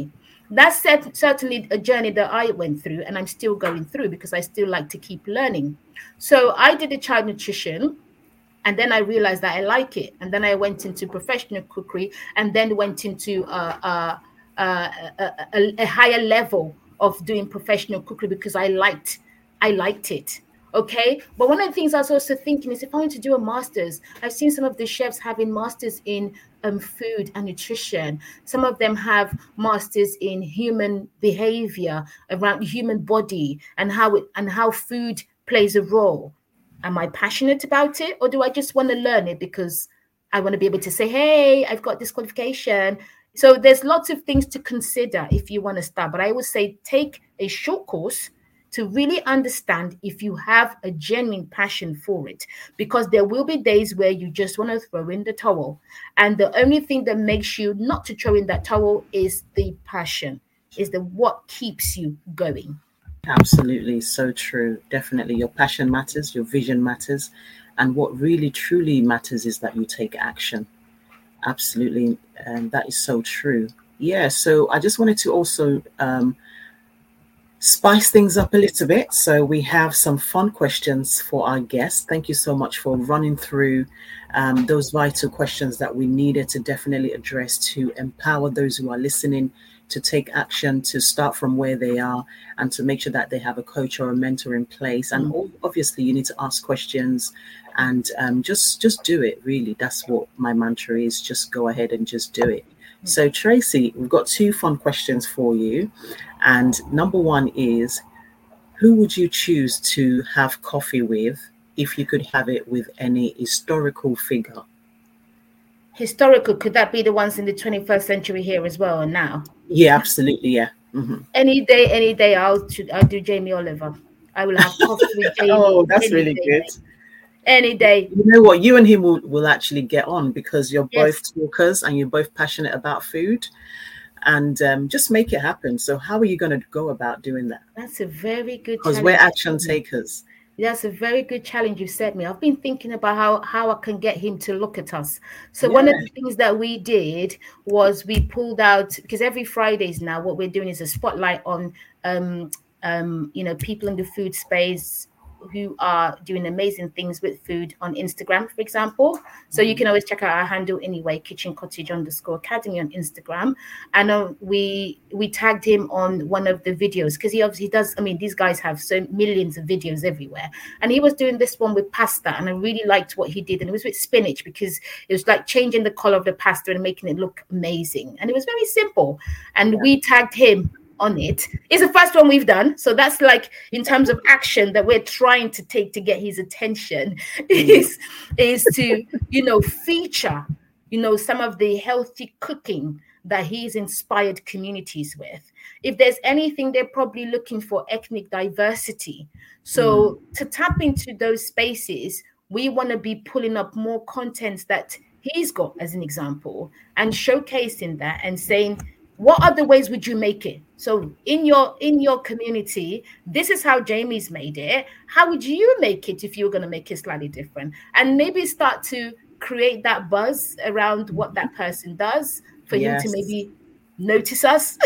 S2: That's cert- certainly a journey that I went through, and I'm still going through because I still like to keep learning. So I did a child nutrition, and then I realized that I like it, and then I went into professional cookery, and then went into uh, uh, uh, a, a, a higher level of doing professional cookery because I liked I liked it. Okay, but one of the things I was also thinking is if I want to do a master's, I've seen some of the chefs having masters in um, food and nutrition. Some of them have masters in human behavior around the human body and how it and how food plays a role. Am I passionate about it, or do I just want to learn it because I want to be able to say, hey, I've got this qualification? So there's lots of things to consider if you want to start. But I would say take a short course to really understand if you have a genuine passion for it, because there will be days where you just want to throw in the towel. And the only thing that makes you not to throw in that towel is the passion, is the what keeps you going.
S1: Absolutely, so true. Definitely, your passion matters, your vision matters, and what really truly matters is that you take action. Absolutely, and that is so true. Yeah, so I just wanted to also um, spice things up a little bit. So we have some fun questions for our guests. Thank you so much for running through um, those vital questions that we needed to definitely address to empower those who are listening to take action, to start from where they are, and to make sure that they have a coach or a mentor in place. And mm. obviously, you need to ask questions and um, just just do it. Really, that's what my mantra is. Just go ahead and just do it. So Tracy, we've got two fun questions for you. And number one is, who would you choose to have coffee with if you could have it with any historical figure?
S2: Historical, could that be the ones in the twenty-first century here as well and now?
S1: Yeah, absolutely, yeah. Mm-hmm.
S2: Any day, any day, I'll, I'll do Jamie Oliver. I will have coffee with Jamie.
S1: Oh, that's really
S2: day,
S1: good.
S2: Any day.
S1: You know what? You and him will, will actually get on because you're
S2: Yes.
S1: both talkers and you're both passionate about food. And um, just make it happen. So how are you going to go about doing that?
S2: That's a very good
S1: because we're action takers.
S2: That's a very good challenge you set me. I've been thinking about how, how I can get him to look at us. So yeah. One of the things that we did was we pulled out, because every Fridays now what we're doing is a spotlight on, um, um, you know, people in the food space who are doing amazing things with food on Instagram, for example. So you can always check out our handle anyway, Kitchen Cottage underscore Academy on Instagram. And um, we we tagged him on one of the videos because he obviously does. I mean, these guys have so millions of videos everywhere. And he was doing this one with pasta. And I really liked what he did. And it was with spinach because it was like changing the color of the pasta and making it look amazing. And it was very simple. And yeah. we tagged him on it. It's the first one we've done, so that's like in terms of action that we're trying to take to get his attention is is to you know feature you know some of the healthy cooking that he's inspired communities with. If there's anything, they're probably looking for ethnic diversity. So mm. to tap into those spaces, we want to be pulling up more content that he's got as an example and showcasing that and saying, what other ways would you make it? So in your in your community, this is how Jamie's made it. How would you make it if you were going to make it slightly different? And maybe start to create that buzz around what that person does for yes. him to maybe notice us.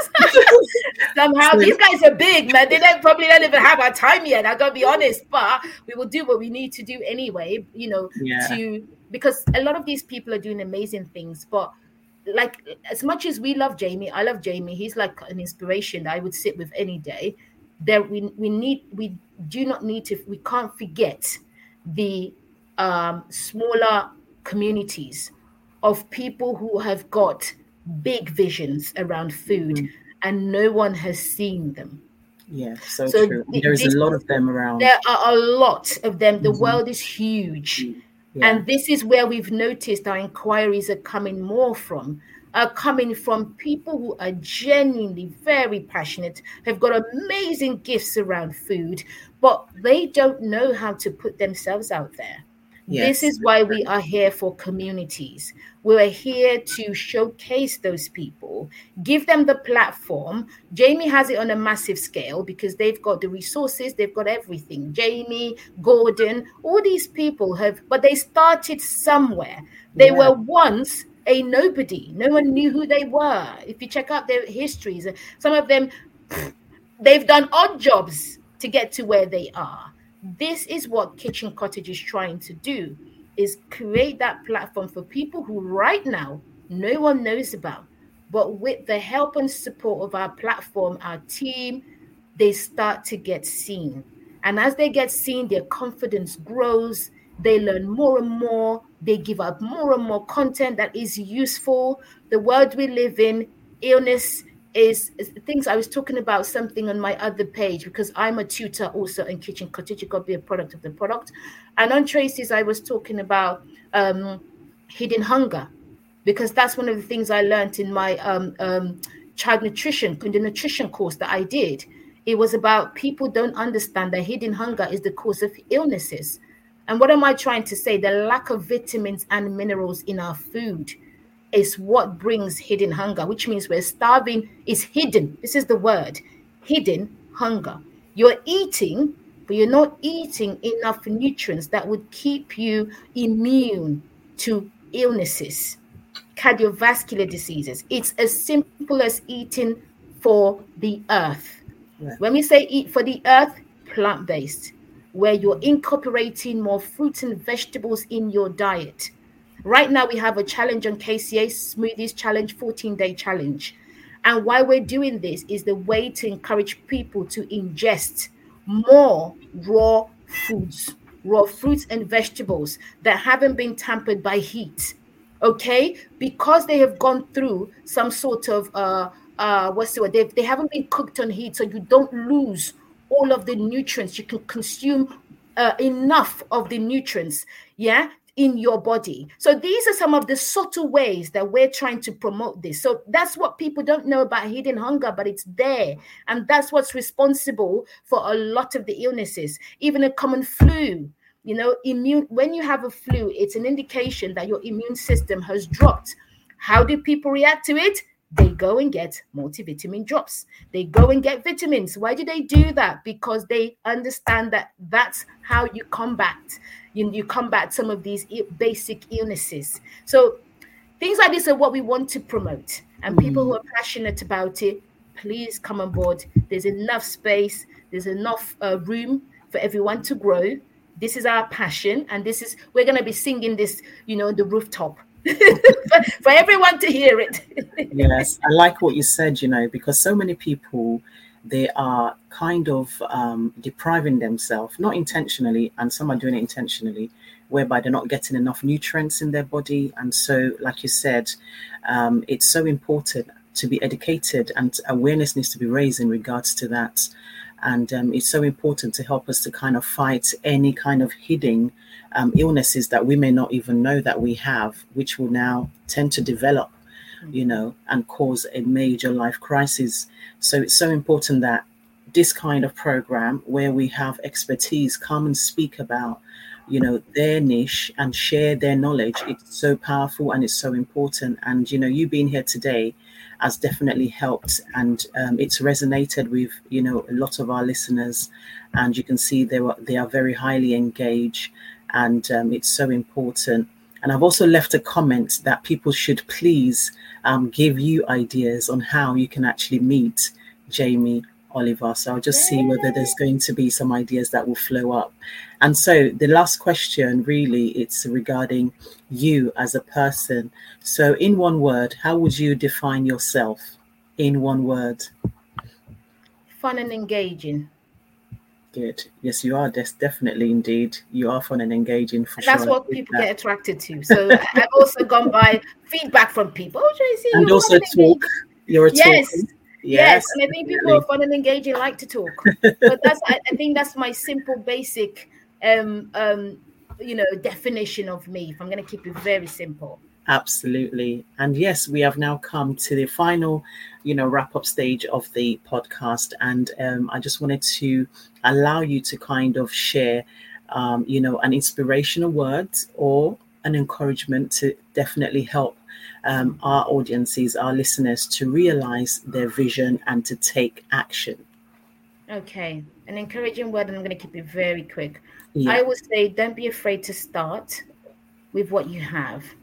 S2: Somehow, so, these guys are big, man. They don't probably don't even have our time yet. I gotta be honest, but we will do what we need to do anyway. You know, yeah. to because a lot of these people are doing amazing things, but. Like as much as we love Jamie, I love Jamie. He's like an inspiration that I would sit with any day. There, we we need we do not need to. We can't forget the um, smaller communities of people who have got big visions around food, mm-hmm. and no one has seen them.
S1: Yeah, so, so true. Th- There's this, a lot of them around.
S2: There are a lot of them. The mm-hmm. world is huge. Mm-hmm. Yeah. And this is where we've noticed our inquiries are coming more from, are coming from people who are genuinely very passionate, have got amazing gifts around food, but they don't know how to put themselves out there. Yes. This is why we are here for communities. We're here to showcase those people, give them the platform. Jamie has it on a massive scale because they've got the resources, they've got everything. Jamie, Gordon, all these people have, but they started somewhere. They yeah. were once a nobody. No one knew who they were. If you check out their histories, some of them, they've done odd jobs to get to where they are. This is what Kitchen Cottage is trying to do, is create that platform for people who right now no one knows about. But with the help and support of our platform, our team, they start to get seen. And as they get seen, their confidence grows. They learn more and more. They give out more and more content that is useful. The world we live in, illness is, is things I was talking about something on my other page, because I'm a tutor also in Kitchen Cottage. You've got to be a product of the product. And on Tracy's, I was talking about um, hidden hunger, because that's one of the things I learned in my um, um, child nutrition, in the nutrition course that I did. It was about people don't understand that hidden hunger is the cause of illnesses. And what am I trying to say? The lack of vitamins and minerals in our food is what brings hidden hunger, which means we're starving. Is hidden. This is the word, hidden hunger. You're eating, but you're not eating enough nutrients that would keep you immune to illnesses, cardiovascular diseases. It's as simple as eating for the earth. Yeah. When we say eat for the earth, plant-based, where you're incorporating more fruits and vegetables in your diet. Right now, we have a challenge on K C A Smoothies Challenge, fourteen-day challenge. And why we're doing this is the way to encourage people to ingest more raw foods, raw fruits and vegetables that haven't been tampered by heat, okay? Because they have gone through some sort of, uh, uh, what's the word? They, they haven't been cooked on heat, so you don't lose all of the nutrients. You can consume uh, enough of the nutrients, yeah, in your body. So these are some of the subtle ways that we're trying to promote this. So that's what people don't know about hidden hunger, but it's there. And that's what's responsible for a lot of the illnesses, even a common flu. You know, immune, when you have a flu, it's an indication that your immune system has dropped. How do people react to it? They go and get multivitamin drops. They go and get vitamins. Why do they do that? Because they understand that that's how you combat, you, you combat some of these basic illnesses. So things like this are what we want to promote. And people who are passionate about it, please come on board. There's enough space. There's enough uh, room for everyone to grow. This is our passion. And this is, we're going to be singing this, you know, the rooftop. for, for everyone to hear it.
S1: Yes, I like what you said, you know, because so many people, they are kind of um, depriving themselves, not intentionally, and some are doing it intentionally, whereby they're not getting enough nutrients in their body. And so, like you said, um, it's so important to be educated, and awareness needs to be raised in regards to that. And um, it's so important to help us to kind of fight any kind of hidden um, illnesses that we may not even know that we have, which will now tend to develop, you know, and cause a major life crisis. So it's so important that this kind of program where we have expertise come and speak about, you know, their niche and share their knowledge. It's so powerful and it's so important. And, you know, you being here today has definitely helped, and um, it's resonated with, you know, a lot of our listeners, and you can see they are, they are very highly engaged, and um, it's so important. And I've also left a comment that people should please um, give you ideas on how you can actually meet Jamie Oliver. So I'll just see whether there's going to be some ideas that will flow up. And so the last question, really, it's regarding you as a person. So in one word, how would you define yourself in one word?
S2: Fun and engaging.
S1: Good. Yes, you are. Des- definitely, indeed. You are fun and engaging for
S2: and that's
S1: sure.
S2: That's what people that. get attracted to. So I've also gone by feedback from people. Oh, Tracy,
S1: and also talk. You're a
S2: yes.
S1: talker.
S2: Yes, yes, and I think people who are fun and engaging like to talk. But that's, I, I think that's my simple, basic, um, um, you know, definition of me. If I'm going to keep it very simple.
S1: Absolutely. And yes, we have now come to the final, you know, wrap up stage of the podcast. And um, I just wanted to allow you to kind of share, um, you know, an inspirational word or an encouragement to definitely help um, our audiences, our listeners, to realize their vision and to take action.
S2: Okay. An encouraging word, and I'm going to keep it very quick.
S1: Yeah.
S2: I would say, don't be afraid to start with what you have.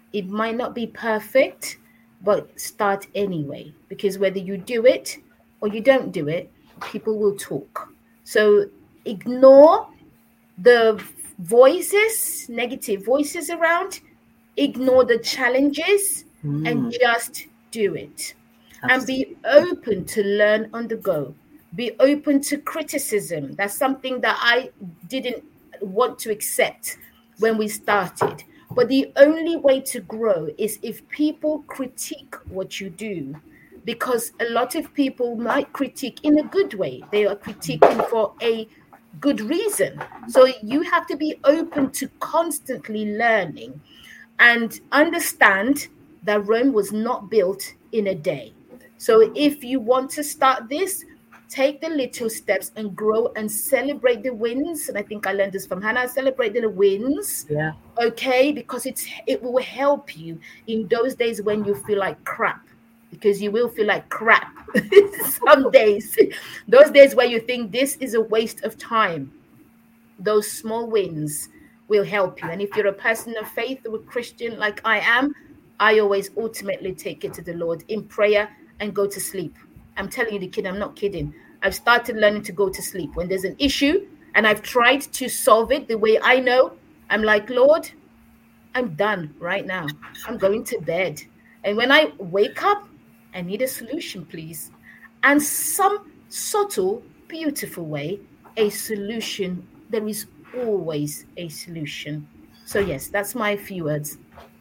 S2: It might not be perfect, but start anyway, because whether you do it or you don't do it, people will talk. So ignore the voices, negative voices around, ignore the challenges, mm. and just do it. Absolutely. And be open to learn on the go. Be open to criticism. That's something that I didn't want to accept when we started. But the only way to grow is if people critique what you do, because a lot of people might critique in a good way. They are critiquing for a good reason. So you have to be open to constantly learning and understand that Rome was not built in a day. So if you want to start this, take the little steps and grow and celebrate the wins. And I think I learned this from Hannah, celebrate the wins.
S1: Yeah.
S2: Okay, because it's it will help you in those days when you feel like crap, because you will feel like crap some days. Those days where you think this is a waste of time, those small wins will help you. And if you're a person of faith or a Christian like I am, I always ultimately take it to the Lord in prayer and go to sleep. I'm telling you the kid, I'm not kidding. I've started learning to go to sleep when there's an issue and I've tried to solve it the way I know. I'm like, Lord, I'm done right now. I'm going to bed. And when I wake up, I need a solution, please. And some subtle, beautiful way, a solution. There is always a solution. So yes, that's my few words.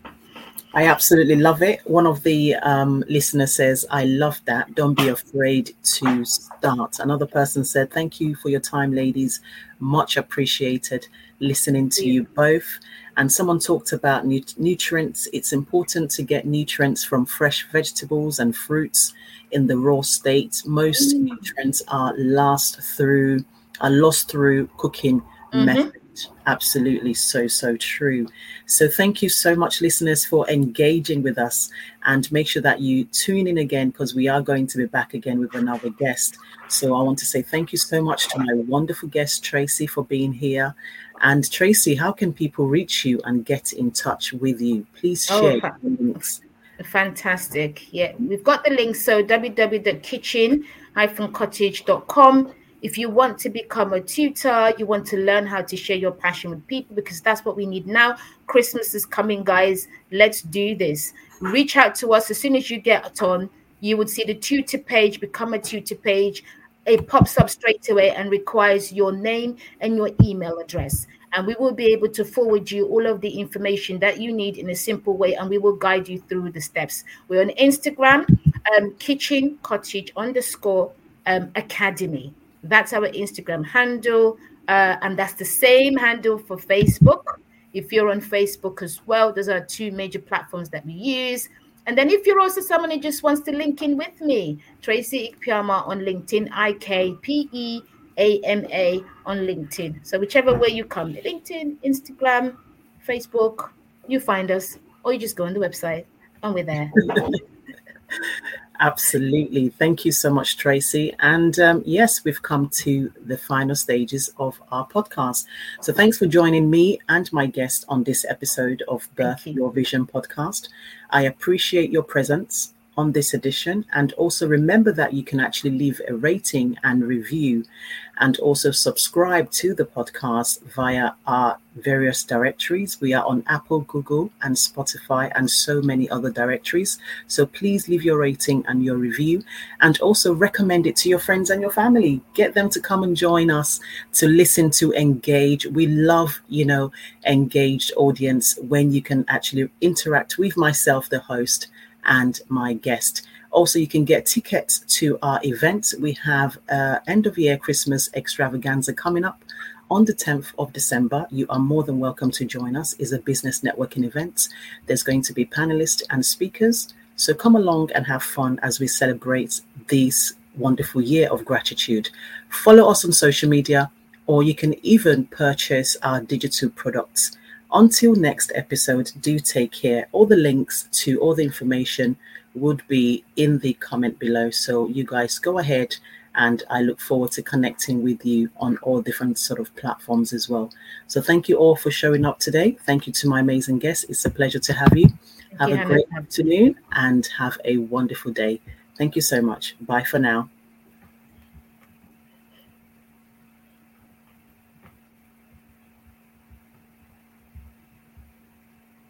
S1: I absolutely love it. One of the um, listeners says, I love that. Don't be afraid to start. Another person said, thank you for your time, ladies. Much appreciated listening to you both. And someone talked about nu- nutrients. It's important to get nutrients from fresh vegetables and fruits in the raw state. Most mm. nutrients are lost through, are lost through cooking mm-hmm. method. Absolutely. So, so true. So thank you so much, listeners, for engaging with us, and make sure that you tune in again, because we are going to be back again with another guest. So I want to say thank you so much to my wonderful guest, Tracy, for being here. And Tracy, how can people reach you and get in touch with you? Please share oh, your links.
S2: Fantastic. Yeah, we've got the link. So w w w dot kitchen dash cottage dot com. If you want to become a tutor, you want to learn how to share your passion with people, because that's what we need now. Christmas is coming, guys. Let's do this. Reach out to us. As soon as you get on, you would see the tutor page, become a tutor page. It pops up straight away and requires your name and your email address. And we will be able to forward you all of the information that you need in a simple way, and we will guide you through the steps. We're on Instagram, um, kitchen cottage underscore um, academy. That's our Instagram handle, uh, and that's the same handle for Facebook. If you're on Facebook as well, those are two major platforms that we use. And then if you're also someone who just wants to link in with me, Tracy Ikpeama on LinkedIn, I K P E A M A on LinkedIn. So whichever way you come, LinkedIn, Instagram, Facebook, you find us, or you just go on the website and we're there.
S1: Absolutely. Thank you so much, Tracy. And um, yes, we've come to the final stages of our podcast. So thanks for joining me and my guest on this episode of Birth Your Vision podcast. I appreciate your presence on this edition, and also remember that you can actually leave a rating and review, and also subscribe to the podcast via our various directories. We are on Apple, Google, and Spotify, and so many other directories. So please leave your rating and your review, and also recommend it to your friends and your family. Get them to come and join us to listen, to engage. We love, you know, engaged audience when you can actually interact with myself, the host, and my guest. Also, you can get tickets to our events. We have uh, end of year Christmas extravaganza coming up on the tenth of December. You are more than welcome to join us. It's a business networking event. There's going to be panelists and speakers. So come along and have fun as we celebrate this wonderful year of gratitude. Follow us on social media, or you can even purchase our digital products. Until next episode, do take care. All the links to all the information would be in the comment below. So you guys go ahead, and I look forward to connecting with you on all different sort of platforms as well. So thank you all for showing up today. Thank you to my amazing guests. It's a pleasure to have you. Have
S2: you,
S1: a
S2: Hannah.
S1: great afternoon and have a wonderful day. Thank you so much. Bye for now.